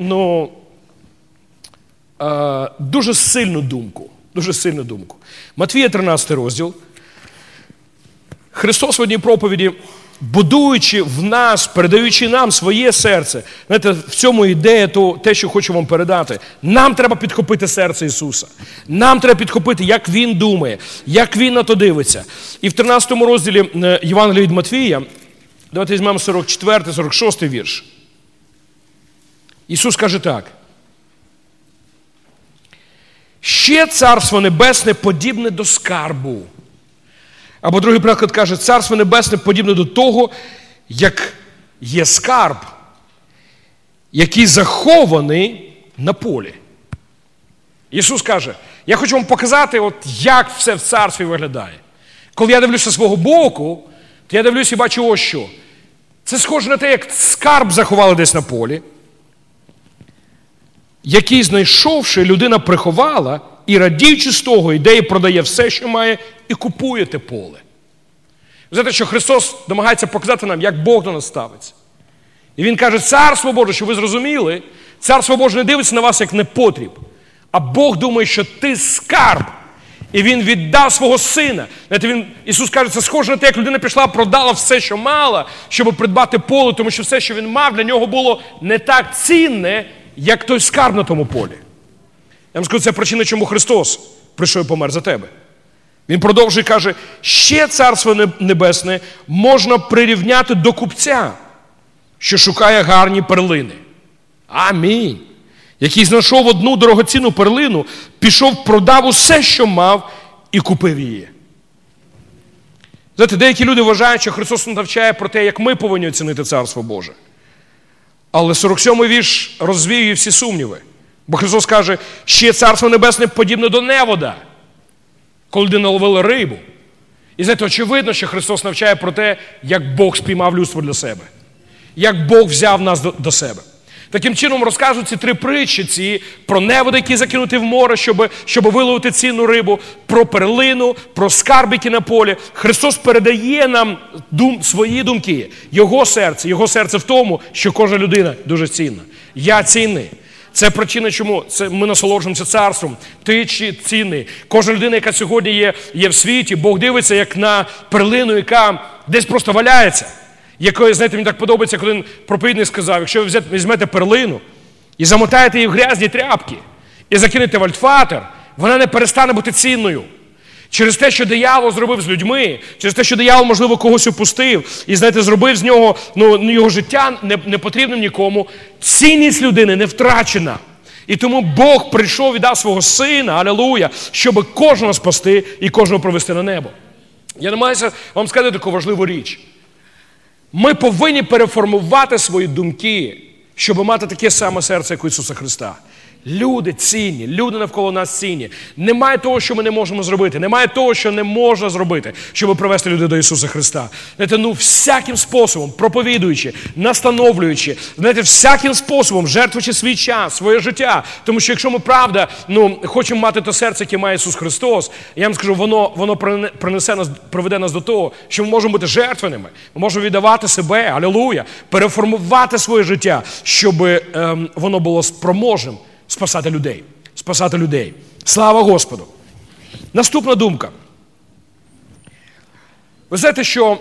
дуже сильну думку. Матвія 13 розділ. Христос в одній проповіді, будуючи в нас, передаючи нам своє серце, знаєте, в цьому ідея те, що хочу вам передати. Нам треба підхопити серце Ісуса. Нам треба підхопити, як Він думає, як Він на то дивиться. І в 13 розділі Євангелія від Матвія, давайте візьмемо 44-46 вірш. Ісус каже так. Ще Царство Небесне подібне до скарбу. Або другий приклад каже, Царство Небесне подібне до того, як є скарб, який захований на полі. Ісус каже, я хочу вам показати, як все в царстві виглядає. Коли я дивлюся свого боку, то я дивлюся і бачу ось що. Це схоже на те, як скарб заховали десь на полі, який, знайшовши, людина приховала і, радіючи з того, йде і продає все, що має, і купує те поле. Ви знаєте, що Христос намагається показати нам, як Бог до нас ставиться. І Він каже, Царство Боже, що ви зрозуміли, Царство Боже не дивиться на вас як непотріб, а Бог думає, що ти скарб. І Він віддав свого Сина. Знаєте, Ісус каже, це схоже на те, як людина пішла, продала все, що мала, щоб придбати поле, тому що все, що він мав, для нього було не так цінне, як той скарб на тому полі. Я вам скажу, це причина, чому Христос прийшов і помер за тебе. Він продовжує і каже, ще Царство Небесне можна прирівняти до купця, що шукає гарні перлини. Амінь. Який знайшов одну дорогоцінну перлину, пішов, продав усе, що мав, і купив її. Знаєте, деякі люди вважають, що Христос навчає про те, як ми повинні оцінити Царство Боже. Але 47-й вірш розвіює всі сумніви. Бо Христос каже, ще Царство Небесне подібне до невода, коли людина ловила рибу. І знаєте, очевидно, що Христос навчає про те, як Бог спіймав людство для себе. Як Бог взяв нас до себе. Таким чином розкажуть ці три притчі, ці про неводи, які закинуті в море, щоб виловити цінну рибу, про перлину, про скарб, які на полі. Христос передає нам свої думки, Його серце в тому, що кожна людина дуже цінна. Я цінний. Це причина, чому ми насолоджуємося царством. Ти цінний. Кожна людина, яка сьогодні є в світі, Бог дивиться як на перлину, яка десь просто валяється. Якої, знаєте, мені так подобається, коли один проповідник сказав, якщо ви візьмете перлину і замотаєте її в грязні тряпки і закинете в альтфатер, вона не перестане бути цінною. Через те, що диявол зробив з людьми, через те, що диявол, можливо, когось упустив і, знаєте, зробив з нього, його життя непотрібним нікому, цінність людини не втрачена. І тому Бог прийшов і дав свого Сина, алілуя, щоб кожного спасти і кожного провести на небо. Я намагаюся вам сказати таку важливу річ. Ми повинні переформувати свої думки, щоб мати таке саме серце, як у Ісуса Христа. Люди цінні, люди навколо нас цінні. Немає того, що ми не можемо зробити. Немає того, що не можна зробити, щоб привести людей до Ісуса Христа. Знаєте, всяким способом, проповідуючи, настановлюючи, знаєте, всяким способом, жертвуючи свій час, своє життя. Тому що якщо ми, правда, хочемо мати те серце, яке має Ісус Христос, я вам скажу, воно приведе нас до того, що ми можемо бути жертвеними. Ми можемо віддавати себе, алілуя, переформувати своє життя, щоб воно було спроможним спасати людей. Слава Господу! Наступна думка. Ви знаєте, що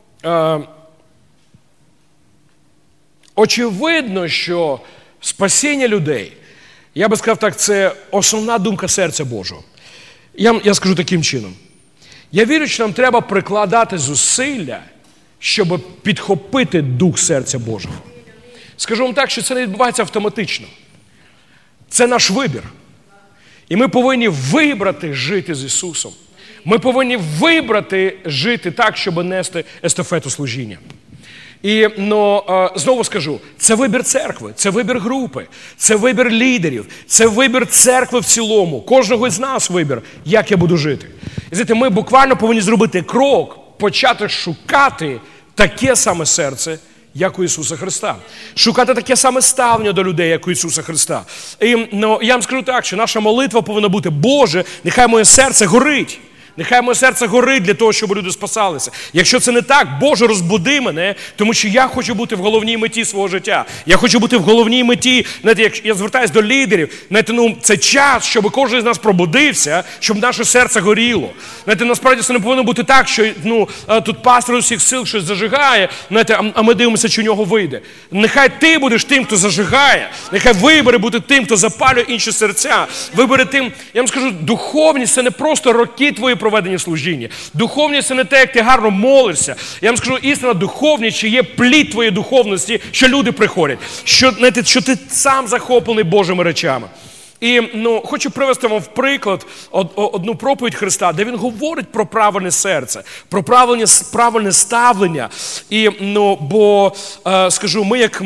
очевидно, що спасіння людей, я би сказав так, це основна думка серця Божого. Я скажу таким чином. Я вірю, що нам треба прикладати зусилля, щоб підхопити дух серця Божого. Скажу вам так, що це не відбувається автоматично. Це наш вибір. І ми повинні вибрати жити з Ісусом. Ми повинні вибрати жити так, щоб нести естафету служіння. І, знову скажу, це вибір церкви, це вибір групи, це вибір лідерів, це вибір церкви в цілому. Кожного з нас вибір, як я буду жити. І знаєте, ми буквально повинні зробити крок, почати шукати таке саме серце, як у Ісуса Христа. Шукати таке саме ставлення до людей, як у Ісуса Христа. І я вам скажу так, що наша молитва повинна бути: Боже, нехай моє серце горить. Нехай моє серце горить для того, щоб люди спасалися. Якщо це не так, Боже, розбуди мене, тому що я хочу бути в головній меті свого життя. Я хочу бути в головній меті, знаєте, як я звертаюсь до лідерів, знаєте, це час, щоб кожен з нас пробудився, щоб наше серце горіло. Знаєте, насправді це не повинно бути так, що тут пастор усіх сил щось зажигає, знаєте, а ми дивимося, чи у нього вийде. Нехай ти будеш тим, хто зажигає. Нехай вибери бути тим, хто запалює інші серця. Вибери тим, я вам скажу, духовність – це не просто роки твої проведення служіння. Духовність – це не те, як ти гарно молишся. Я вам скажу, істина духовність, чи є плід твоєї духовності, що люди приходять. Що ти сам захоплений Божими речами. І хочу привести вам в приклад одну проповідь Христа, де Він говорить про правильне серце, про правильне ставлення. І, скажу, ми як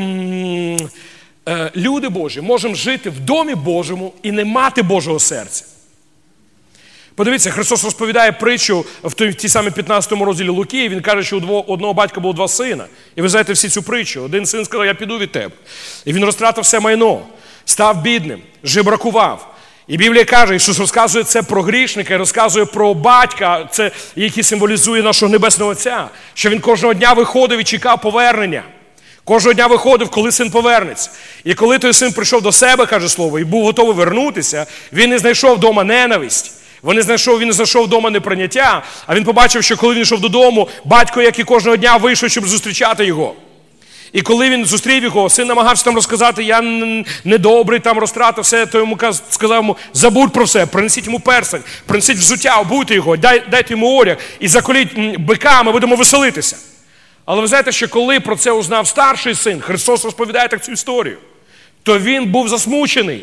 люди Божі можемо жити в домі Божому і не мати Божого серця. Подивіться, Христос розповідає притчу в тій самій 15 розділі Луки, і Він каже, що у одного батька було 2 сина. І ви знаєте всі цю притчу. Один син сказав: я піду від тебе. І він розтратив все майно, став бідним, жебракував. І Біблія каже, Ісус розказує це про грішника, і розказує про батька, який символізує нашого Небесного Отця, що він кожного дня виходив і чекав повернення. Кожного дня виходив, коли син повернеться. І коли той син прийшов до себе, каже слово, і був готовий вернутися, він не знайшов вдома ненависть. Він не знайшов вдома неприйняття, а він побачив, що коли він йшов додому, батько, як і кожного дня, вийшов, щоб зустрічати його. І коли він зустрів його, син намагався там розказати: я недобрий, там розтратив все, то йому сказав йому: забудь про все, принесіть йому перстень, принесіть взуття, обуйте його, дайте йому одяг і заколіть бика, ми будемо веселитися. Але ви знаєте, що коли про це узнав старший син, Христос розповідає так цю історію, то він був засмучений.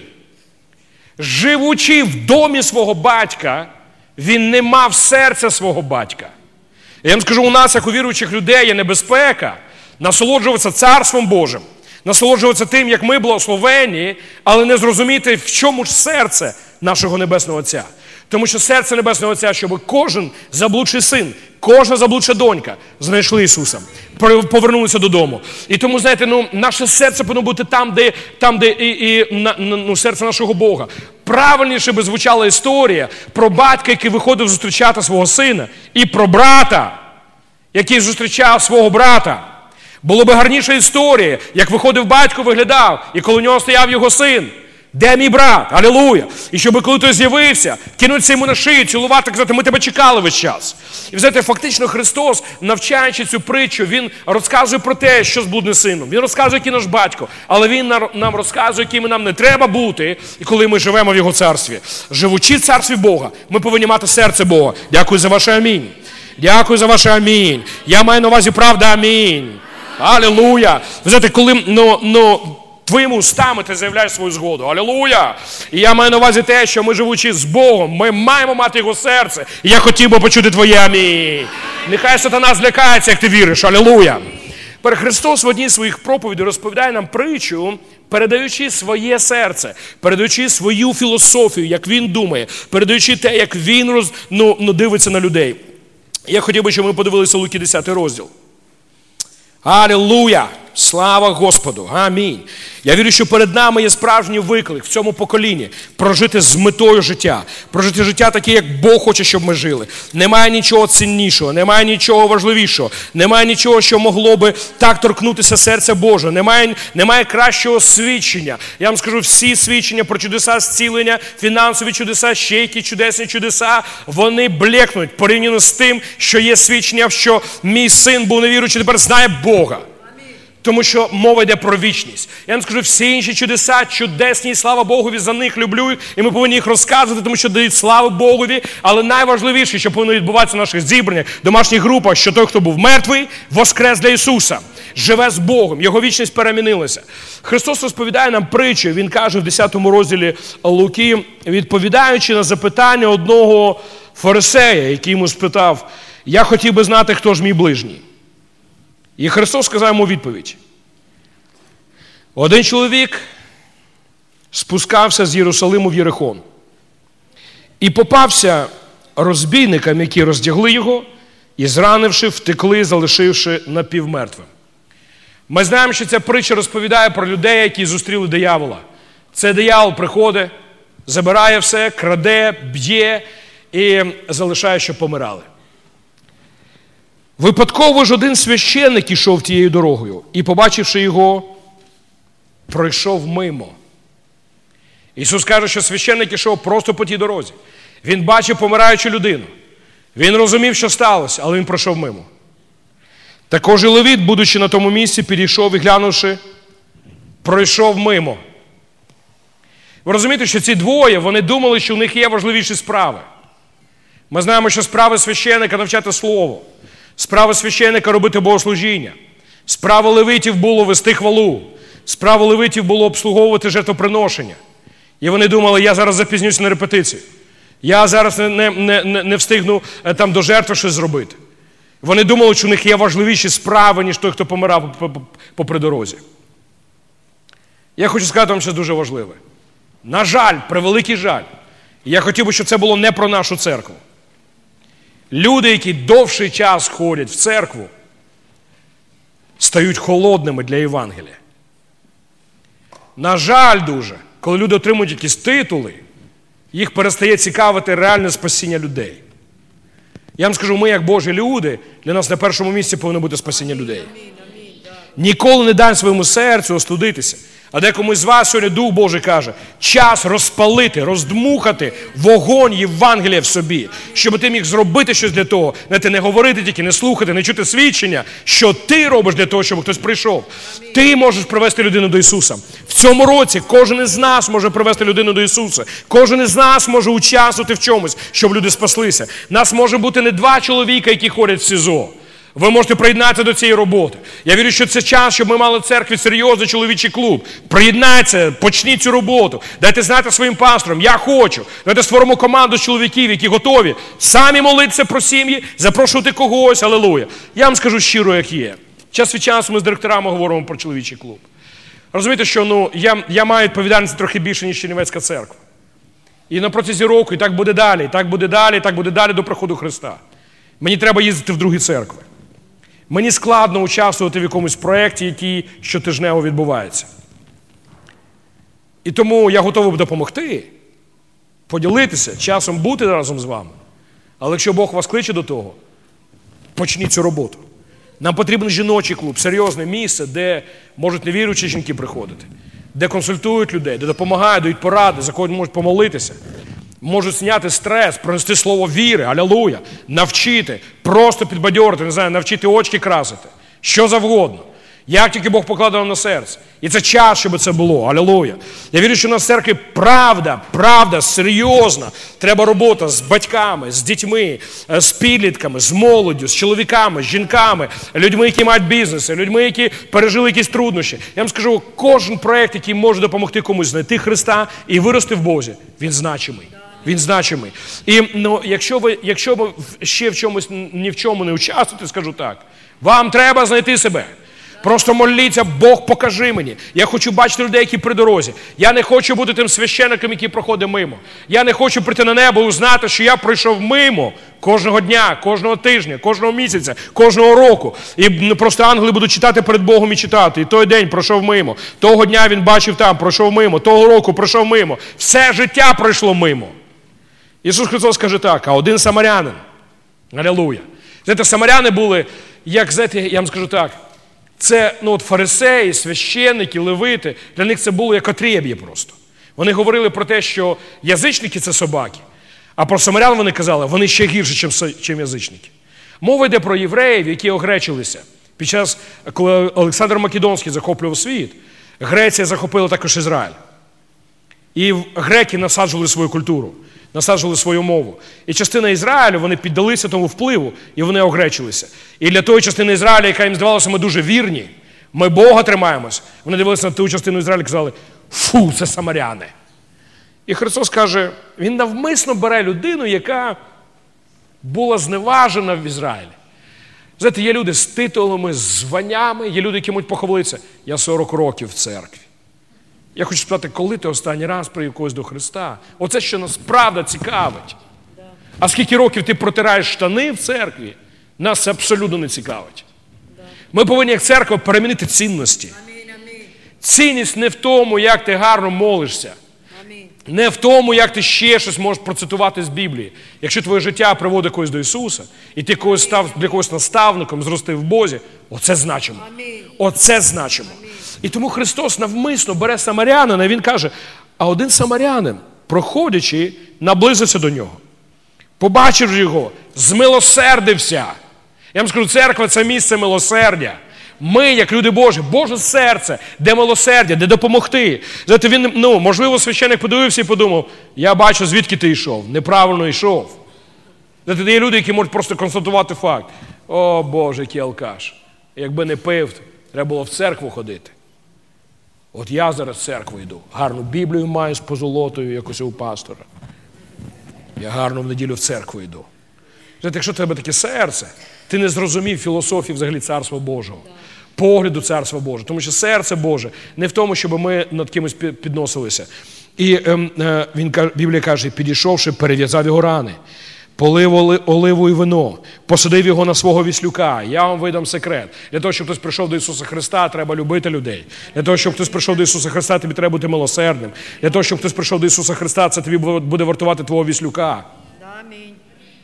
Живучи в домі свого батька, він не мав серця свого батька. Я вам скажу, у нас, як у віруючих людей, є небезпека насолоджуватися Царством Божим, насолоджуватися тим, як ми благословені, але не зрозуміти, в чому ж серце нашого Небесного Отця. Тому що серце Небесного Отця, щоб кожен заблудший син, кожна заблудша донька знайшли Ісуса, повернулися додому. І тому, знаєте, наше серце повинно бути там, де серце нашого Бога. Правильніше би звучала історія про батька, який виходив зустрічати свого сина, і про брата, який зустрічав свого брата. Було би гарніша історія, як виходив батько, виглядав, і коли у нього стояв його син. Де мій брат? Алілуя! І щоб коли той з'явився, кинутися йому на шию, цілувати, казати, ми тебе чекали весь час. І, знаєте, фактично Христос, навчаючи цю притчу, Він розказує про те, що з блудним сином. Він розказує, який наш батько. Але Він нам розказує, якими нам не треба бути, і коли ми живемо в Його царстві. Живучи в царстві Бога, ми повинні мати серце Бога. Дякую за ваше амінь. Дякую за ваше амінь. Я маю на увазі правда амінь. Алілуя! Ви знаєте, коли, твоїми устами ти заявляєш свою згоду. Алілуя! І я маю на увазі те, що ми, живучи з Богом, ми маємо мати Його серце. І я хотів би почути твоє амінь. Нехай сатана злякається, як ти віриш. Алілуя! Христос в одній з своїх проповідей розповідає нам притчу, передаючи своє серце, передаючи свою філософію, як Він думає, передаючи те, як Він дивиться на людей. Я хотів би, щоб ми подивилися Луки 10 розділ. Алілуя! Слава Господу! Амінь! Я вірю, що перед нами є справжній виклик в цьому поколінні прожити з метою життя. Прожити життя таке, як Бог хоче, щоб ми жили. Немає нічого ціннішого, немає нічого важливішого, немає нічого, що могло би так торкнутися серця Божого. Немає кращого свідчення. Я вам скажу, всі свідчення про чудеса зцілення, фінансові чудеса, ще які чудесні чудеса, вони блекнуть порівняно з тим, що є свідчення, що мій син був невіруючий, тепер знає Бога. Тому що мова йде про вічність. Я вам скажу, всі інші чудеса чудесні, і слава Богові, за них люблю, і ми повинні їх розказувати, тому що дають славу Богові. Але найважливіше, що повинно відбуватися в наших зібраннях, домашніх групах, що той, хто був мертвий, воскрес для Ісуса, живе з Богом, його вічність перемінилася. Христос розповідає нам притчу, Він каже в 10 розділі Луки, відповідаючи на запитання одного фарисея, який йому спитав, я хотів би знати, хто ж мій ближній. І Христос сказав йому відповідь. Один чоловік спускався з Єрусалиму в Єрихон і попався розбійникам, які роздягли його і, зранивши, втекли, залишивши напівмертвим. Ми знаємо, що ця притча розповідає про людей, які зустріли диявола. Цей диявол приходить, забирає все, краде, б'є і залишає, щоб помирали. Випадково ж один священник ішов тією дорогою і, побачивши його, пройшов мимо. Ісус каже, що священник ішов просто по тій дорозі. Він бачив помираючу людину. Він розумів, що сталося, але він пройшов мимо. Також і левіт, будучи на тому місці, підійшов і, глянувши, пройшов мимо. Ви розумієте, що ці двоє, вони думали, що у них є важливіші справи. Ми знаємо, що справи священника – навчати слово. Справа священника – робити богослужіння. Справа левитів було вести хвалу. Справа левитів було обслуговувати жертвоприношення. І вони думали, я зараз запізнюся на репетицію. Я зараз не встигну там до жертви щось зробити. Вони думали, що у них є важливіші справи, ніж той, хто помирав попри дорозі. Я хочу сказати вам щось дуже важливе. На жаль, превеликий жаль, я хотів би, щоб це було не про нашу церкву. Люди, які довший час ходять в церкву, стають холодними для Євангелія. На жаль, дуже, коли люди отримують якісь титули, їх перестає цікавити реальне спасіння людей. Я вам скажу, ми, як Божі люди, для нас на першому місці повинно бути спасіння людей. Ніколи не дай своєму серцю остудитися. А декому з вас сьогодні Дух Божий каже, час розпалити, роздмухати вогонь Євангелія в собі, щоб ти міг зробити щось для того, не говорити тільки, не слухати, не чути свідчення, що ти робиш для того, щоб хтось прийшов. Ти можеш привести людину до Ісуса. В цьому році кожен із нас може привести людину до Ісуса. Кожен із нас може участвувати в чомусь, щоб люди спаслися. Нас може бути не 2 чоловіка, які ходять в СІЗО. Ви можете приєднатися до цієї роботи. Я вірю, що це час, щоб ми мали в церкві серйозний чоловічий клуб. Приєднайтеся, почніть цю роботу. Дайте знати своїм пасторам, я хочу. Давайте створимо команду з чоловіків, які готові самі молитися про сім'ї, запрошувати когось, алілуя. Я вам скажу щиро, як є. Час від часу ми з директорами говоримо про чоловічий клуб. Розумієте, що я маю відповідальність трохи більше, ніж Чернівецька церква. І на протязі року, і так буде далі, і так буде далі, і так буде далі до приходу Христа. Мені треба їздити в другі церкви. Мені складно участвувати в якомусь проєкті, який щотижнево відбувається. І тому я готовий допомогти, поділитися, часом бути разом з вами. Але якщо Бог вас кличе до того, почніть цю роботу. Нам потрібен жіночий клуб, серйозне місце, де можуть невіруючі жінки приходити, де консультують людей, де допомагають, дають поради, за кого можуть помолитися. Можуть зняти стрес, пронести слово віри, алілуя, навчити, просто підбадьорити, не знаю, навчити очки красити, що завгодно. Як тільки Бог покладе вам на серце. І це час, щоб це було, алілуя. Я вірю, що на церкві правда, серйозна. Треба робота з батьками, з дітьми, з підлітками, з молоддю, з чоловіками, з жінками, людьми, які мають бізнеси, людьми, які пережили якісь труднощі. Я вам скажу, кожен проєкт, який може допомогти комусь знайти Христа і вирости в Бозі, він значимий. Він значимий. І якщо ви ще в чомусь, ні в чому не участвуєте, скажу так, вам треба знайти себе. Просто моліться, Бог, покажи мені. Я хочу бачити людей, які при дорозі. Я не хочу бути тим священником, який проходить мимо. Я не хочу прийти на небо і узнати, що я пройшов мимо кожного дня, кожного тижня, кожного місяця, кожного року. І просто ангели будуть читати перед Богом і читати. І той день пройшов мимо. Того дня він бачив там, пройшов мимо. Того року пройшов мимо. Все життя пройшло мимо. Ісус Христос каже так, а один самарянин, алілуя. Знаєте, самаряни були, як, знаєте, я вам скажу так, це, фарисеї, священники, левити, для них це було як отреб'я просто. Вони говорили про те, що язичники – це собаки, а про самарян вони казали, вони ще гірші, ніж язичники. Мова йде про євреїв, які огречилися. Під час, коли Олександр Македонський захоплював світ, Греція захопила також Ізраїль. І греки насаджували свою культуру, насаджували свою мову. І частина Ізраїлю, вони піддалися тому впливу, і вони огречилися. І для тої частини Ізраїля, яка їм здавалося, ми дуже вірні, ми Бога тримаємось, вони дивилися на ту частину Ізраїля і казали, фу, це самаряни. І Христос каже, він навмисно бере людину, яка була зневажена в Ізраїлі. Знаєте, є люди з титулами, з званнями, є люди, які можуть похвалитися. Я 40 років в церкві. Я хочу спитати, коли ти останній раз привів когось до Христа? Оце, що нас правда цікавить. А скільки років ти протираєш штани в церкві, нас це абсолютно не цікавить. Ми повинні, як церква, перемінити цінності. Цінність не в тому, як ти гарно молишся. Не в тому, як ти ще щось можеш процитувати з Біблії. Якщо твоє життя приводить когось до Ісуса, і ти когось став для когось наставником, зрости в Бозі, оце значимо. Оце значимо. І тому Христос навмисно бере самарянина, і Він каже, а один самарянин, проходячи, наблизився до нього. Побачив його, змилосердився. Я вам скажу, церква – це місце милосердя. Ми, як люди Божі, Боже серце, де милосердя, де допомогти. Знаєте, він, можливо, священник подивився і подумав, я бачу, звідки ти йшов, неправильно йшов. Знаєте, є люди, які можуть просто констатувати факт. О, Боже, який алкаш. Якби не пив, треба було в церкву ходити. От я зараз в церкву йду, гарну Біблію маю з позолотою, якось у пастора. Я гарно в неділю в церкву йду. Знаєте, якщо в тебе таке серце, ти не зрозумів філософії взагалі Царства Божого, погляду Царства Божого. Тому що серце Боже не в тому, щоб ми над кимось підносилися. І Біблія каже, підійшовши, перев'язав його рани, полив оливу і вино, посадив його на свого віслюка. Я вам видам секрет. Для того, щоб хтось прийшов до Ісуса Христа, треба любити людей. Для того, щоб хтось прийшов до Ісуса Христа, тобі треба бути милосердним. Для того, щоб хтось прийшов до Ісуса Христа, це тобі буде вартувати твого віслюка. Амінь.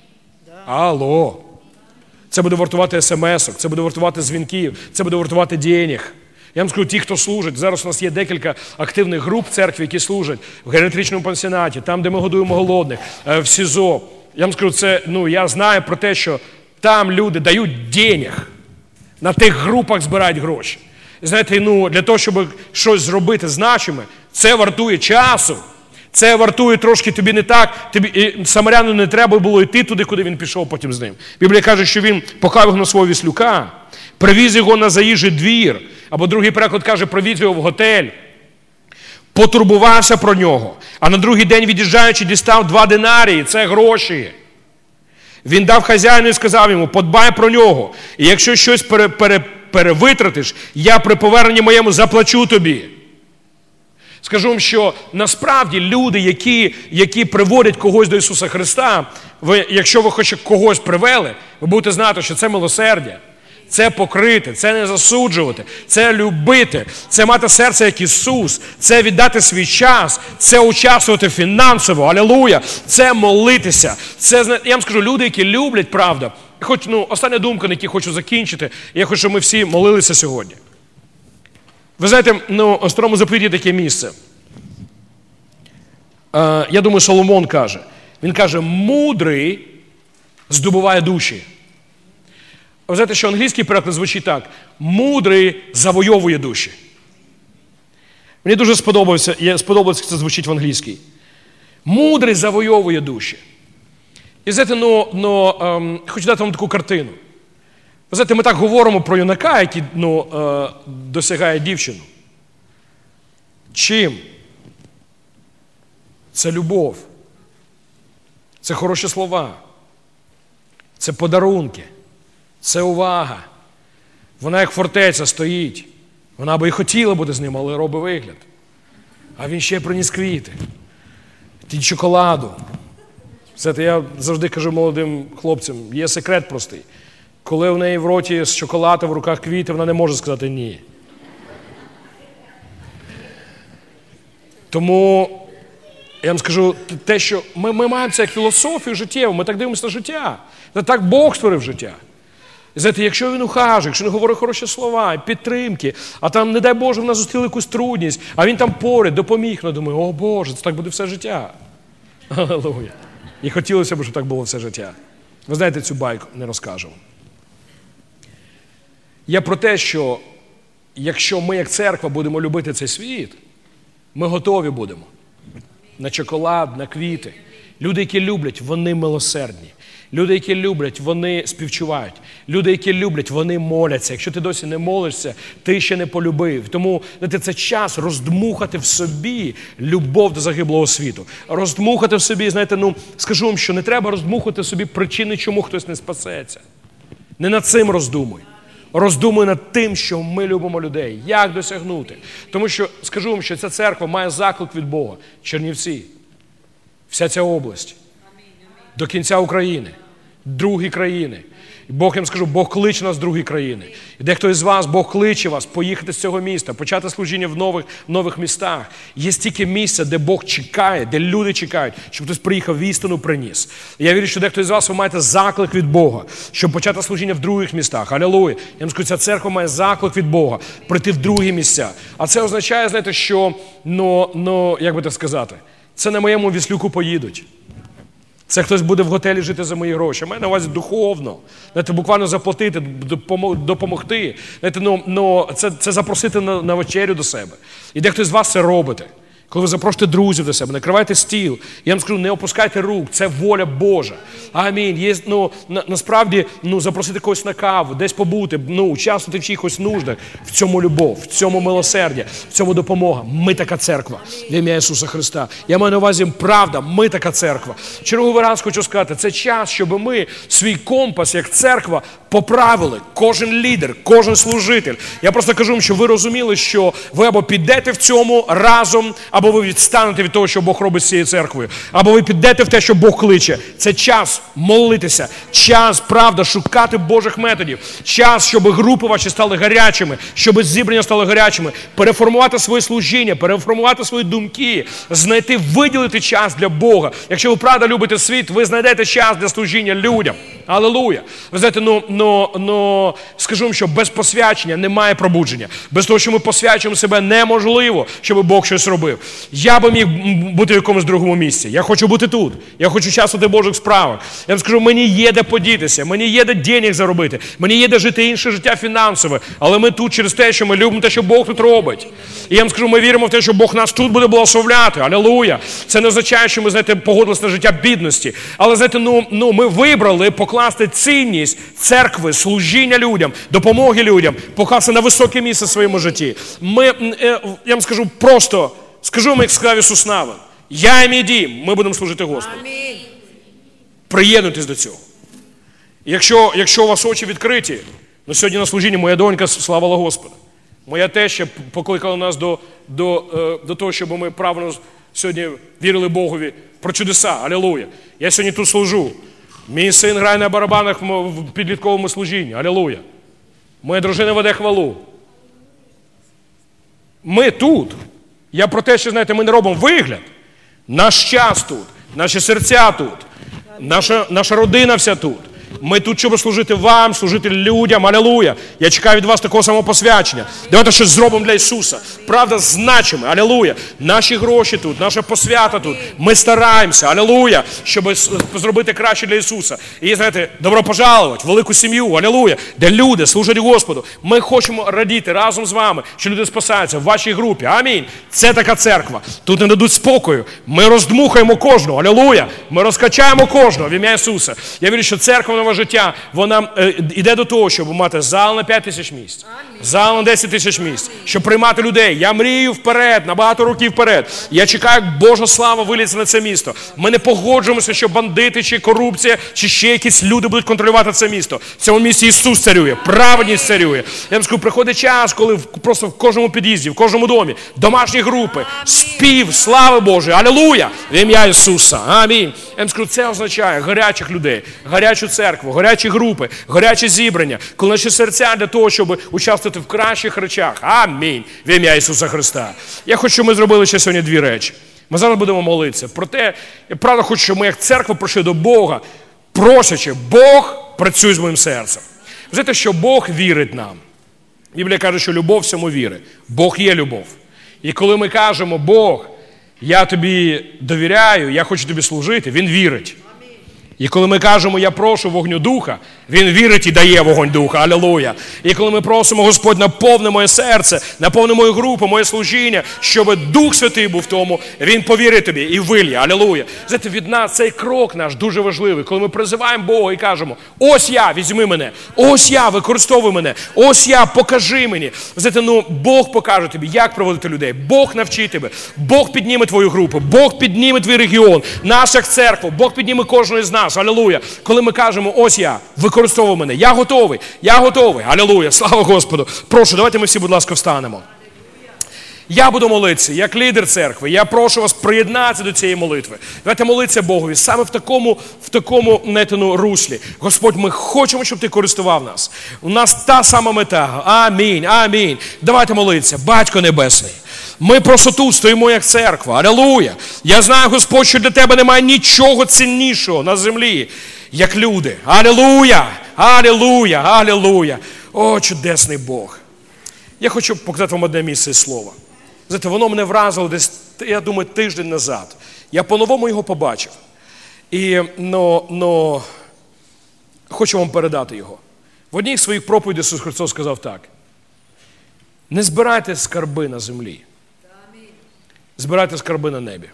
Алло. Це буде вартувати смс-ок, це буде вартувати дзвінків, це буде вартувати денег. Я вам скажу, ті, хто служить, зараз у нас є декілька активних груп в церкві, які служать в геріатричному пансіонаті, там, де ми годуємо голодних, в СІЗО. Я вам скажу, це, я знаю про те, що там люди дають денег, на тих групах збирають гроші. І знаєте, для того, щоб щось зробити значиме, це вартує часу, Це вартує трошки тобі не так, Самаряну не треба було йти туди, куди він пішов потім з ним. Біблія каже, що він поклав його на свого віслюка, привіз його на заїжджий двір, або другий переклад каже, привіз його в готель, потурбувався про нього, а на другий день, від'їжджаючи, дістав 2 динарії, це гроші. Він дав хазяїну і сказав йому, подбай про нього, і якщо щось перевитратиш, я при поверненні моєму заплачу тобі. Скажу вам, що насправді люди, які приводять когось до Ісуса Христа, якщо ви хоч когось привели, ви будете знати, що це милосердя, це покрити, це не засуджувати, це любити, це мати серце, як Ісус, це віддати свій час, це участвувати фінансово, алілуя, це молитися. Це, я вам скажу, люди, які люблять, правда, остання думка, на якій хочу закінчити, я хочу, щоб ми всі молилися сьогодні. Ви знаєте, у Старому Заповіті таке місце. Я думаю, Соломон каже. Він каже, мудрий здобуває душі. Ви знаєте, що англійський переклад звучить так. Мудрий завойовує душі. Мені дуже сподобалося, як це звучить в англійській. Мудрий завойовує душі. І знаєте, хочу дати вам таку картину. Ви знаєте, ми так говоримо про юнака, який досягає дівчину. Чим? Це любов. Це хороші слова. Це подарунки. Це увага. Вона як фортеця стоїть. Вона би і хотіла бути з ним, але робить вигляд. А він ще приніс квіти. Ті шоколаду. Знаєте, я завжди кажу молодим хлопцям, є секрет простий. Коли в неї в роті з шоколад, в руках квіти, вона не може сказати ні. Тому я вам скажу те, що ми маємо це як філософію життєву, ми так дивимося на життя. Це так Бог створив життя. І знаєте, якщо він ухажує, якщо він говорить хороші слова, підтримки, а там, не дай Боже, в нас зустріли якусь трудність, а він там поряд, допоміг, думаю, о Боже, це так буде все життя. Алілуя. І хотілося б, щоб так було все життя. Ви знаєте, цю байку не розкажу. Я про те, що якщо ми як церква будемо любити цей світ, ми готові будемо. На шоколад, на квіти. Люди, які люблять, вони милосердні. Люди, які люблять, вони співчувають. Люди, які люблять, вони моляться. Якщо ти досі не молишся, ти ще не полюбив. Тому, знаєте, це час роздмухати в собі любов до загиблого світу. Роздмухати в собі, знаєте, скажу вам, що не треба роздмухати в собі причини, чому хтось не спасеться. Не над цим роздумуй. Роздумуй над тим, що ми любимо людей. Як досягнути? Тому що, скажу вам, що ця церква має заклик від Бога. Чернівці, вся ця область, до кінця України, другі країни. І Бог, я вам скажу, Бог кличе нас в другі країни. І дехто із вас, Бог кличе вас поїхати з цього міста, почати служіння в нових містах. Є стільки місця, де Бог чекає, де люди чекають, щоб хтось приїхав, істину приніс. І я вірю, що дехто із вас, ви маєте заклик від Бога, щоб почати служіння в других містах. Алілуя. Я вам скажу, ця церква має заклик від Бога, прийти в другі місця. А це означає, знаєте, що, як би так сказати, це на моєму віслюку поїдуть. Це хтось буде в готелі жити за мої гроші. Маю на увазі духовно. Знаєте, буквально заплатити, допомогти. Знаєте, це запросити на вечерю до себе. І дехто з вас це робите. Коли ви запрошуєте друзів до себе, накривайте стіл. Я вам скажу, не опускайте рук. Це воля Божа. Амінь. Є, насправді, запросити когось на каву, десь побути, участвувати в чиїхось нуждах. В цьому любов, в цьому милосердя, в цьому допомога. Ми така церква. В ім'я Ісуса Христа. Я маю на увазі, правда, ми така церква. Черговий раз хочу сказати, це час, щоб ми свій компас, як церква, поправили. Кожен лідер, кожен служитель. Я просто кажу вам, щоб ви розуміли, що ви або підете в цьому разом, або ви відстанете від того, що Бог робить з цією церквою. Або ви підете в те, що Бог кличе. Це час молитися. Час, правда, шукати Божих методів. Час, щоб групи ваші стали гарячими. Щоб зібрання стали гарячими. Переформувати своє служіння, переформувати свої думки. Знайти, виділити час для Бога. Якщо ви правда любите світ, ви знайдете час для служіння людям. Алілуя. Ви знаєте, скажу вам, що без посвячення немає пробудження. Без того, що ми посвячуємо себе, неможливо, щоб Бог щось робив. Я би міг бути в якомусь другому місці. Я хочу бути тут. Я хочу участвувати в Божих справах. Я вам скажу, мені є де подітися, мені є де денег заробити, мені є де жити інше життя фінансове. Але ми тут через те, що ми любимо те, що Бог тут робить. І я вам скажу, ми віримо в те, що Бог нас тут буде благословляти. Алілуя. Це не означає, що ми, знаєте, погодилися на життя бідності. Але, знаєте, ми вибрали покласти цінність церкви, служіння людям, допомоги людям, покласти на високе місце в своєму житті. Я вам скажу просто, скажу вам, як сказав Ісус Навин, я і мій дім, ми будемо служити Господу. Приєднуйтесь до цього. Якщо у вас очі відкриті, сьогодні на служінні моя донька славила Господа. Моя теща покликала нас до того, щоб ми правильно сьогодні вірили Богові про чудеса. Алілуя. Я сьогодні тут служу. Мій син грає на барабанах в підлітковому служінні. Алілуя. Моя дружина веде хвалу. Ми тут. Я про те, що, знаєте, ми не робимо вигляд. Наш час тут. Наші серця тут. Наша родина вся тут. Ми тут, щоб служити вам, служити людям. Алілуя. Я чекаю від вас такого самопосвячення. Давайте щось зробимо для Ісуса. Правда, значимо. Алілуя. Наші гроші тут, наша посвята тут. Ми стараємося. Алілуя. Щоб зробити краще для Ісуса. І, знаєте, добро пожаловать в велику сім'ю. Алілуя. Де люди служать Господу. Ми хочемо радіти разом з вами, що люди спасаються в вашій групі. Амінь. Це така церква. Тут не дадуть спокою. Ми роздмухаємо кожного. Алілуя. Ми розкачаємо кожного в ім'я Ісуса. Я вірю, що церква нове життя, вона йде до того, щоб мати зал на 5 тисяч місць, зал на 10 тисяч місць, щоб приймати людей. Я мрію вперед, на багато років вперед. Я чекаю, як Божа слава виліться на це місто. Ми не погоджуємося, що бандити, чи корупція, чи ще якісь люди будуть контролювати це місто. В цьому місті Ісус царює, праведність царює. Я вам скажу, приходить час, коли просто в кожному під'їзді, в кожному домі, домашні групи, спів, слави Божої, алілуя, в ім'я Ісуса. Амінь. Я вам скажу, це означає гарячих людей, гарячу церкву, гарячі групи, гарячі зібрання, коли наші серця для того, щоб участвувати в кращих речах. Амінь. В ім'я Ісуса Христа. Я хочу, щоб ми зробили ще сьогодні 2 речі. Ми зараз будемо молитися. Проте, я правда хочу, щоб ми як церква прийшли до Бога, просячи, Бог працює з моїм серцем. Ви знаєте, що Бог вірить нам. Біблія каже, що любов всьому віри. Бог є любов. І коли ми кажемо, Бог, я тобі довіряю, я хочу тобі служити, Він вірить. І коли ми кажемо, я прошу вогню Духа, Він вірить і дає вогонь Духа. Алілуя. І коли ми просимо, Господь, наповни моє серце, наповни мою групу, моє служіння, щоб Дух Святий був в тому, Він повірить тобі і вильє. Алілуя. Знаєте, від нас цей крок наш дуже важливий. Коли ми призиваємо Бога і кажемо, ось я, візьми мене, ось я, використовуй мене, ось я, покажи мені. Знаєте, Бог покаже тобі, як проводити людей. Бог навчить тебе. Бог підніме твою групу. Бог підніме твій регіон. Нас як церкву. Бог підніме кожного з нас. Алілуя. Коли ми кажемо, ось я, використовуй мене. Я готовий. Алілуя. Слава Господу. Прошу, давайте ми всі, будь ласка, встанемо. Я буду молитися, як лідер церкви. Я прошу вас приєднатися до цієї молитви. Давайте молитися Богові саме в такому руслі. Господь, ми хочемо, щоб Ти користував нас. У нас та сама мета. Амінь, амінь. Давайте молитися. Батько Небесний. Ми просто тут стоїмо як церква. Алілуя. Я знаю, Господь, що для Тебе немає нічого ціннішого на землі, як люди. Алілуя. Алілуя. Алілуя. О, чудесний Бог. Я хочу показати вам одне місце слова. Знаєте, воно мене вразило десь, я думаю, тиждень назад. Я по-новому його побачив. І, хочу вам передати його. В одній з своїх проповідей Ісус Христос сказав так. Не збирайте скарби на землі. Збирайте скарби на небі.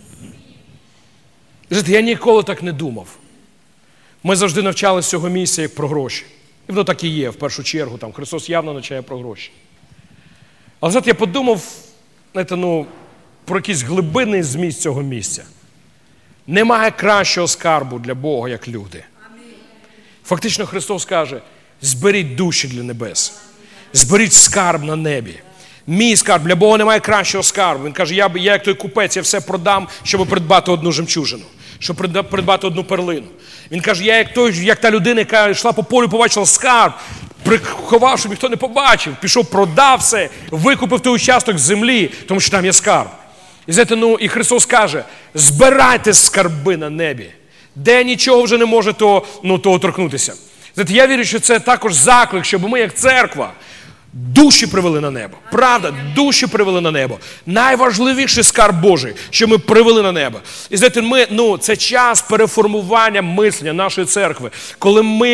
Знаєте, я ніколи так не думав. Ми завжди навчалися з цього місця як про гроші. І воно так і є, в першу чергу. Там Христос явно навчає про гроші. Але, знаєте, я подумав, знаєте, про якийсь глибинний зміст цього місця. Немає кращого скарбу для Бога, як люди. Фактично Христос каже, зберіть душі для небес. Зберіть скарб на небі. Мій скарб, для Бога немає кращого скарбу. Він каже, я як той купець, я все продам, щоб придбати одну жемчужину, щоб придбати одну перлину. Він каже, я як та людина, яка йшла по полю, побачила скарб, приховав, щоб ніхто не побачив, пішов, продав все, викупив той участок землі, тому що там є скарб. І знаєте, і Христос каже, збирайте скарби на небі. де нічого вже не може того торкнутися. Знаєте, я вірю, що це також заклик, щоб ми, як церква, душі привели на небо. Правда, душі привели на небо. Найважливіший скарб Божий, що ми привели на небо. І знаєте, це час переформування мислення нашої церкви, коли ми,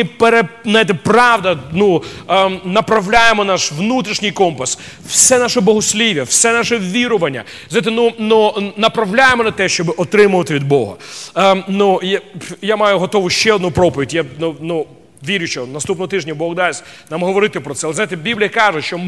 направляємо наш внутрішній компас, все наше богослів'я, все наше вірування, знаєте, направляємо на те, щоб отримувати від Бога. Я маю готову ще одну проповідь. Вірю, що наступного тижня Бог дасть нам говорити про це. Але, знаєте, Біблія каже, що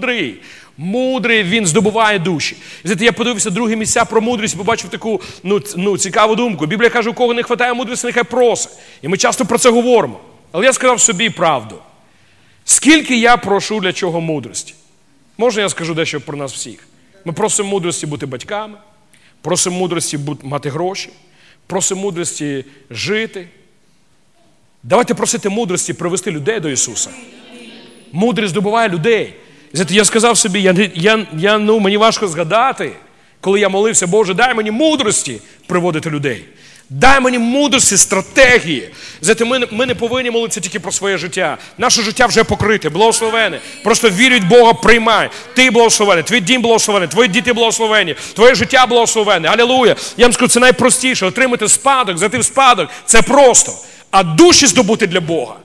мудрий, він здобуває душі. І, знаєте, я подивився другі місця про мудрість і побачив таку, цікаву думку. Біблія каже, у кого не вистачає мудрості, нехай просить. І ми часто про це говоримо. Але я сказав собі правду. Скільки я прошу для чого мудрості? Можна я скажу дещо про нас всіх? Ми просимо мудрості бути батьками, просимо мудрості мати гроші, просимо мудрості жити. Давайте просити мудрості привести людей до Ісуса. Мудрість здобуває людей. Знаєте, я сказав собі, мені важко згадати, коли я молився, Боже, дай мені мудрості приводити людей. Дай мені мудрості, стратегії. Знаєте, ми не повинні молитися тільки про своє життя. Наше життя вже покрите, благословене. Просто вірю в Бога, приймай. Ти благословений, твій дім благословений, твої діти благословені, твоє життя благословене. Алілуя. Я вам скажу, це найпростіше. Отримати спадок, взяти в спадок – це просто. А душі здобути для Бога.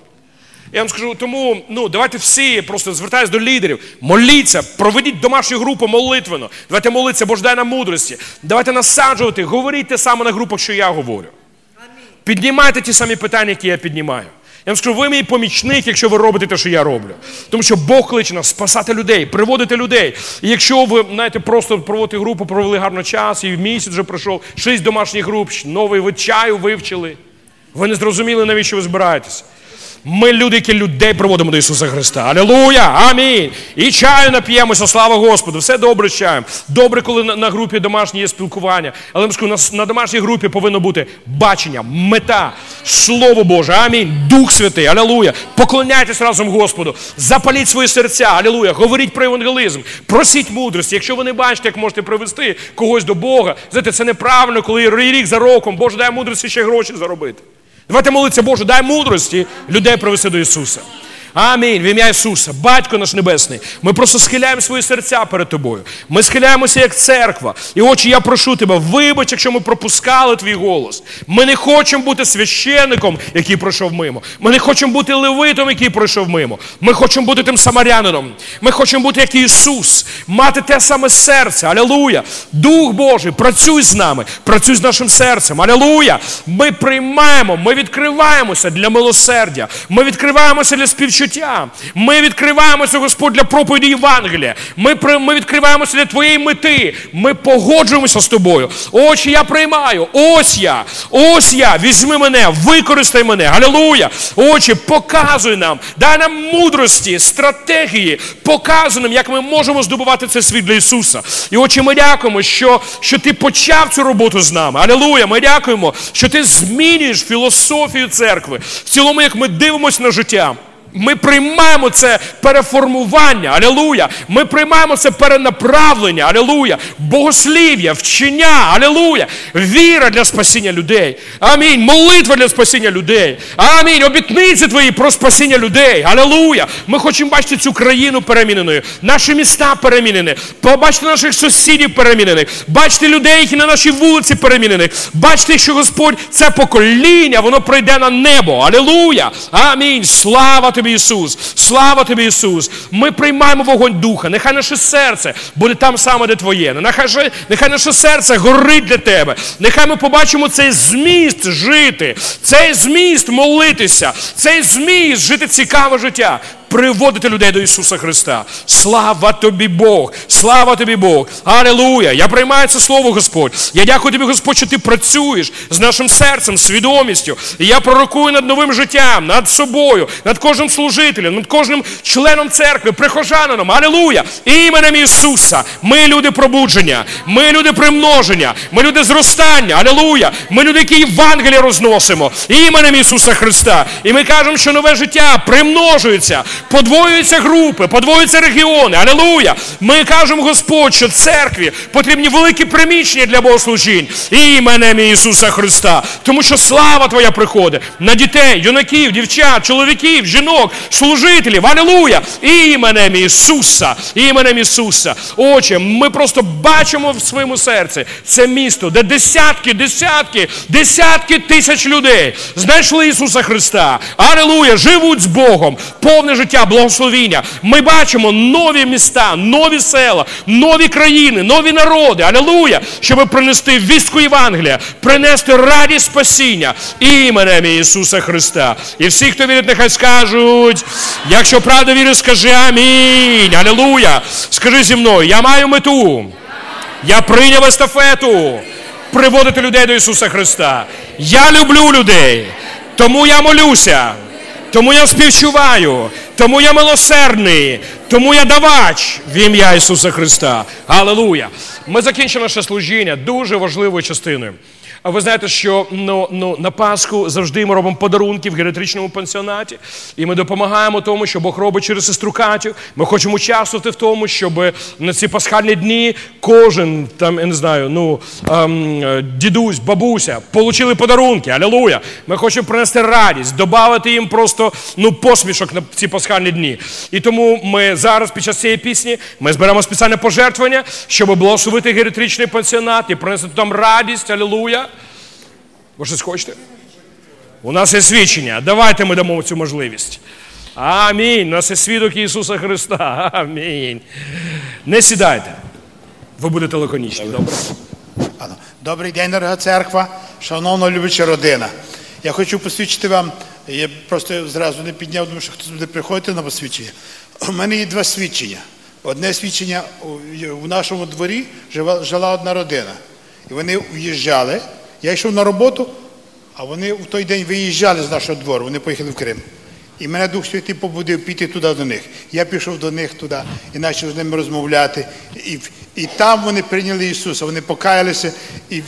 Я вам скажу, тому, давайте всі, просто звертаюсь до лідерів, моліться, проведіть домашню групу молитвенно. Давайте молитися, Боже, дай нам мудрості. Давайте насаджувати, говоріть те саме на групах, що я говорю. Піднімайте ті самі питання, які я піднімаю. Я вам скажу, ви мій помічник, якщо ви робите те, що я роблю. Тому що Бог кличе нас спасати людей, приводити людей. І якщо ви, просто проводите групу, провели гарно час, і місяць вже пройшов, 6 домашніх груп, новий вид чаю вивчили. Ви не зрозуміли, навіщо ви збираєтесь. Ми люди, які людей приводимо до Ісуса Христа. Алілуя! Амінь! І чаю нап'ємося, слава Господу. Все добре з чаєм. Добре, коли на групі домашній є спілкування. Але я скажу, на домашній групі повинно бути бачення, мета, Слово Боже. Амінь! Дух Святий. Алілуя! Поклоняйтесь разом Господу. Запаліть свої серця. Алілуя! Говоріть про евангелізм. Просіть мудрості. Якщо ви не бачите, як можете привести когось до Бога, знаєте, це неправильно, коли рік за роком, Боже, дай мудрості ще гроші заробити. Давайте молитися, Боже, дай мудрості людей привести до Ісуса. Амінь. В ім'я Ісуса. Батько наш Небесний, ми просто схиляємо свої серця перед Тобою. Ми схиляємося як церква. І, Отче, я прошу Тебе, вибач, якщо ми пропускали Твій голос. Ми не хочемо бути священником, який пройшов мимо. Ми не хочемо бути левитом, який пройшов мимо. Ми хочемо бути тим самарянином. Ми хочемо бути як Ісус. Мати те саме серце. Алілуя. Дух Божий, працюй з нами. Працюй з нашим серцем. Алілуя. Ми приймаємо, ми відкриваємося для милосердя. Ми відкриваємося для співчуття. Ми відкриваємося, Господь, для проповіді Євангелія. Ми відкриваємося для Твоєї мети. Ми погоджуємося з Тобою. Отче, я приймаю. Ось я. Візьми мене, використай мене. Алілуя. Отче, показуй нам. Дай нам мудрості, стратегії. Показуй нам, як ми можемо здобувати цей світ для Ісуса. І, Отче, ми дякуємо, що Ти почав цю роботу з нами. Алілуя. Ми дякуємо, що Ти змінюєш філософію церкви. В цілому, як ми дивимося на життя. Ми приймаємо це переформування, алілуя. Ми приймаємо це перенаправлення, алілуя. Богослів'я, вчення, алілуя. Віра для спасіння людей. Амінь. Молитва для спасіння людей. Амінь. Обітниці Твої про спасіння людей. Алілуя. Ми хочемо бачити цю країну переміненою. Наші міста перемінені. Побачити наших сусідів перемінених. Бачити людей, які на нашій вулиці перемінених. Бачити, що Господь, це покоління, воно прийде на небо. Алілуя. Амінь. Слава Тобі, Ісус! Слава Тобі, Ісус! Ми приймаємо вогонь Духа. Нехай наше серце буде там саме, де Твоє. Нехай наше серце горить для Тебе. Нехай ми побачимо цей зміст жити. Цей зміст молитися. Цей зміст жити цікаве життя. Приводити людей до Ісуса Христа. Слава Тобі, Бог! Слава Тобі, Бог! Алілуя! Я приймаю це слово, Господь. Я дякую Тобі, Господь, що Ти працюєш з нашим серцем, свідомістю. І я пророкую над новим життям, над собою, над кожним служителем, над кожним членом церкви, прихожанином. Алілуя! Іменем Ісуса. Ми люди пробудження. Ми люди примноження. Ми люди зростання. Алілуя! Ми люди, які Євангеліє розносимо. Іменем Ісуса Христа. І ми кажемо, що нове життя примножується. подвоюються групи, подвоюються регіони. Алілуя! Ми кажемо, Господь, що церкві потрібні великі приміщення для богослужінь іменем Ісуса Христа. Тому що слава Твоя приходить на дітей, юнаків, дівчат, чоловіків, жінок, служителів. Алілуя! Іменем Ісуса. Іменем Ісуса. Отче, ми просто бачимо в своєму серці це місто, де десятки тисяч людей знайшли Ісуса Христа. Алілуя! Живуть з Богом. Повне життя, благословіння. Ми бачимо нові міста, нові села, нові країни, нові народи. Алілуя! Щоб принести вістку Євангелія, принести радість спасіння іменем Ісуса Христа. І всі, хто вірить, нехай скажуть, якщо правда віриш, скажи амінь. Алілуя! Скажи зі мною, я маю мету. Я прийняв естафету приводити людей до Ісуса Христа. Я люблю людей, тому я молюся, тому я співчуваю, тому я милосердний, тому я давач в ім'я Ісуса Христа. Алілуя! Ми закінчимо наше служіння дуже важливою частиною. А ви знаєте, що на Пасху завжди ми робимо подарунки в геріатричному пансіонаті, і ми допомагаємо тому, що Бог робить через сестру Катю. Ми хочемо участвувати в тому, щоб на ці пасхальні дні кожен, там, я не знаю, дідусь, бабуся, отримали подарунки. Алілуя! Ми хочемо принести радість, додати їм просто, посмішок на ці пасхальні дні. І тому ми зараз, під час цієї пісні, ми зберемо спеціальне пожертвування, щоб благословити геріатричний пансіонат і принести там радість. Алілуя! Ви щось хочете? У нас є свідчення. Давайте ми дамо цю можливість. Амінь. У нас є свідок Ісуса Христа. Амінь. Не сідайте. Ви будете лаконічні. Добре? Добрий день, дорога церква, шановна любляча родина. Я хочу посвідчити вам, я просто зразу не підняв, тому що хтось буде приходити на посвідчення. У мене є два свідчення. Одне свідчення, у нашому дворі жила одна родина. І вони в'їжджали. Я йшов на роботу, а вони в той день виїжджали з нашого двору, вони поїхали в Крим. І мене Дух Святий побудив піти туди до них. Я пішов до них туди і почав з ними розмовляти. І там вони прийняли Ісуса, вони покаялися. І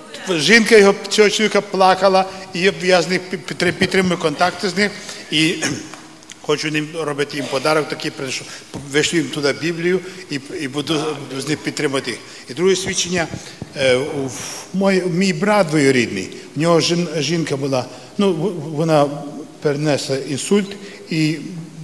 жінка цього чоловіка плакала, і я з них підтримую контакти з ним. І хочу робити їм подарок такий, вийшли їм туди Біблію і буду з них підтримати їх. І друге свідчення, мій брат двоюрідний, в нього жінка була, вона перенесла інсульт і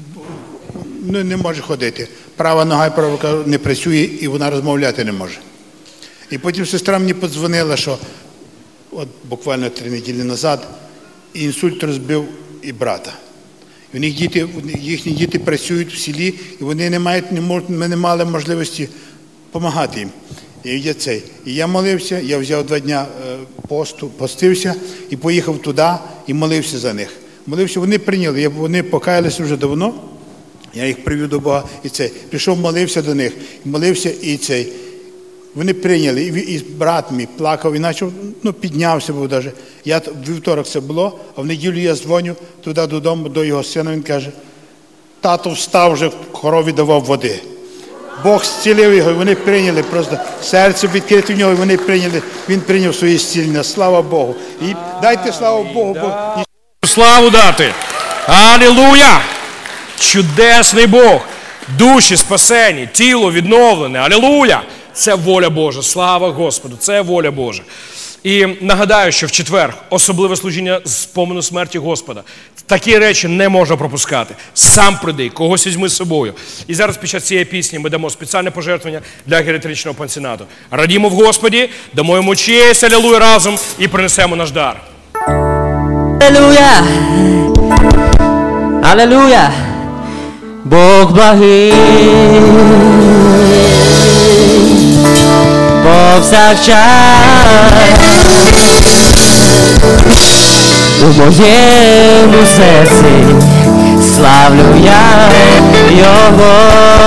не може ходити. Права нога і права рука не працює, і вона розмовляти не може. І потім сестра мені подзвонила, що от буквально 3 неділі назад інсульт розбив і брата. У них їхні діти працюють в селі, і вони не мали можливості допомагати їм. І я молився, я взяв 2 дні постився і поїхав туди і молився за них. Молився, вони прийняли, вони покаялися вже давно, я їх привів до Бога Пішов, молився до них, молився Вони прийняли, і брат мій плакав, і почав, піднявся був навіть. В вівторок це було, а в неділю я дзвоню туди додому, до його сина, він каже, тато встав вже, корові давав води. Бог зцілив його, і вони прийняли, просто серце відкрите в нього, і вони прийняли, він прийняв своє зцілення. Слава Богу. І дайте славу Богу. Славу дати. Алілуя! Чудесний Бог. Душі спасені, тіло відновлене. Алілуя! Це воля Божа. Слава Господу. Це воля Божа. І нагадаю, що в четвер особливе служіння з помину смерті Господа. Такі речі не можна пропускати. Сам прийди, когось візьми з собою. І зараз під час цієї пісні ми дамо спеціальне пожертвування для геріатричного пансіонату. Радімо в Господі, дамо йому честь, алілуя, разом і принесемо наш дар. Алілуя! Алілуя! Бог благий, повсякчас у моєму серці славлю я Його.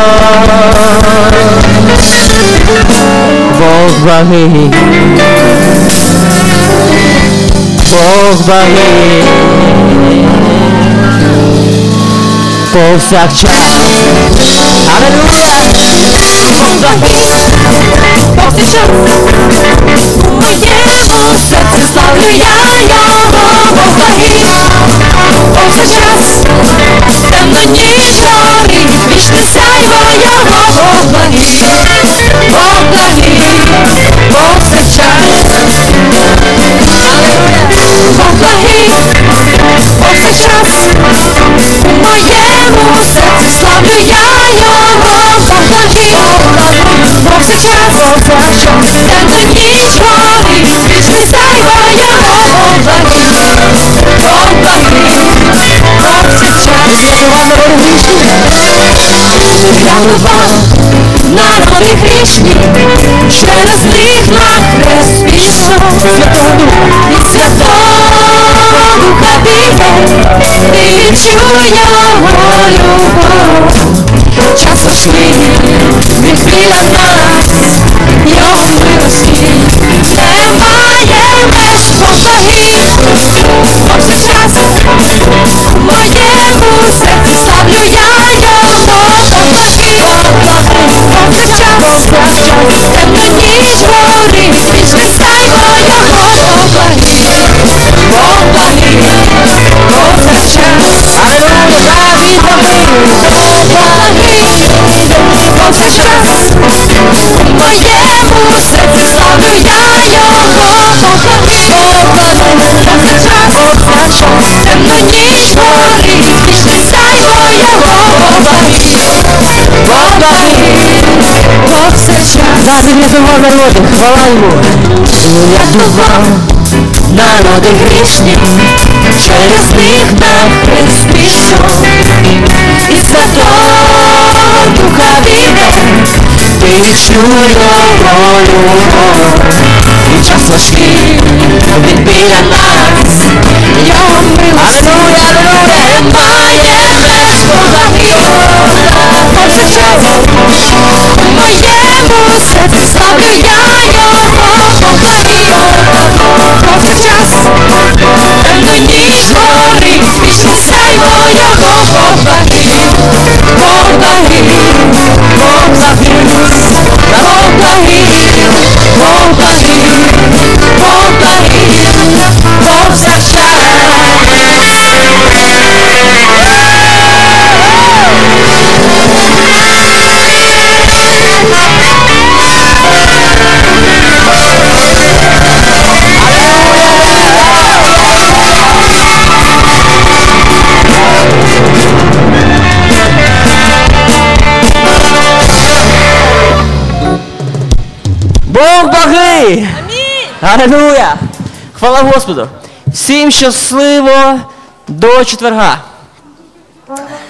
Бог благий, Бог благий, повсякчас. Алілуя! Бог благий, повсякчас. У моєму серці славлю я Його. Бог благий, повсякчас. Темна ніч. Народи грішні, через них на хрест пішов. І Святого Духа віє, ти відчуй його любов. Час важкий, він біля нас, його милості немає меж поваги. Повсякчас у моєму серці славлю я його поваги. Повсякчас темна ніч горить, вічне сяйво його поваги. Поваги, повсякчас. Поваги, повсякчас у моєму серці славлю я його поваги. Повсякчас темна ніч горить, вічне сяйво його поваги. Зараз не зимов народи, хвала йому. Рятував народи грішні, через них на хрест пішов. І Святого Духа віє, ти відчуй його любов. І час важкий, він біля нас, його милості немає меж поваги. Повсякчас у моєму серці славлю я його поваги. Повсякчас темна ніч горить, вічне сяйво його поваги. Поваги, поваги, поваги, поваги, повсякчас. Бог благий! Алілуя! Хвала Господу! Всім щасливо до четверга!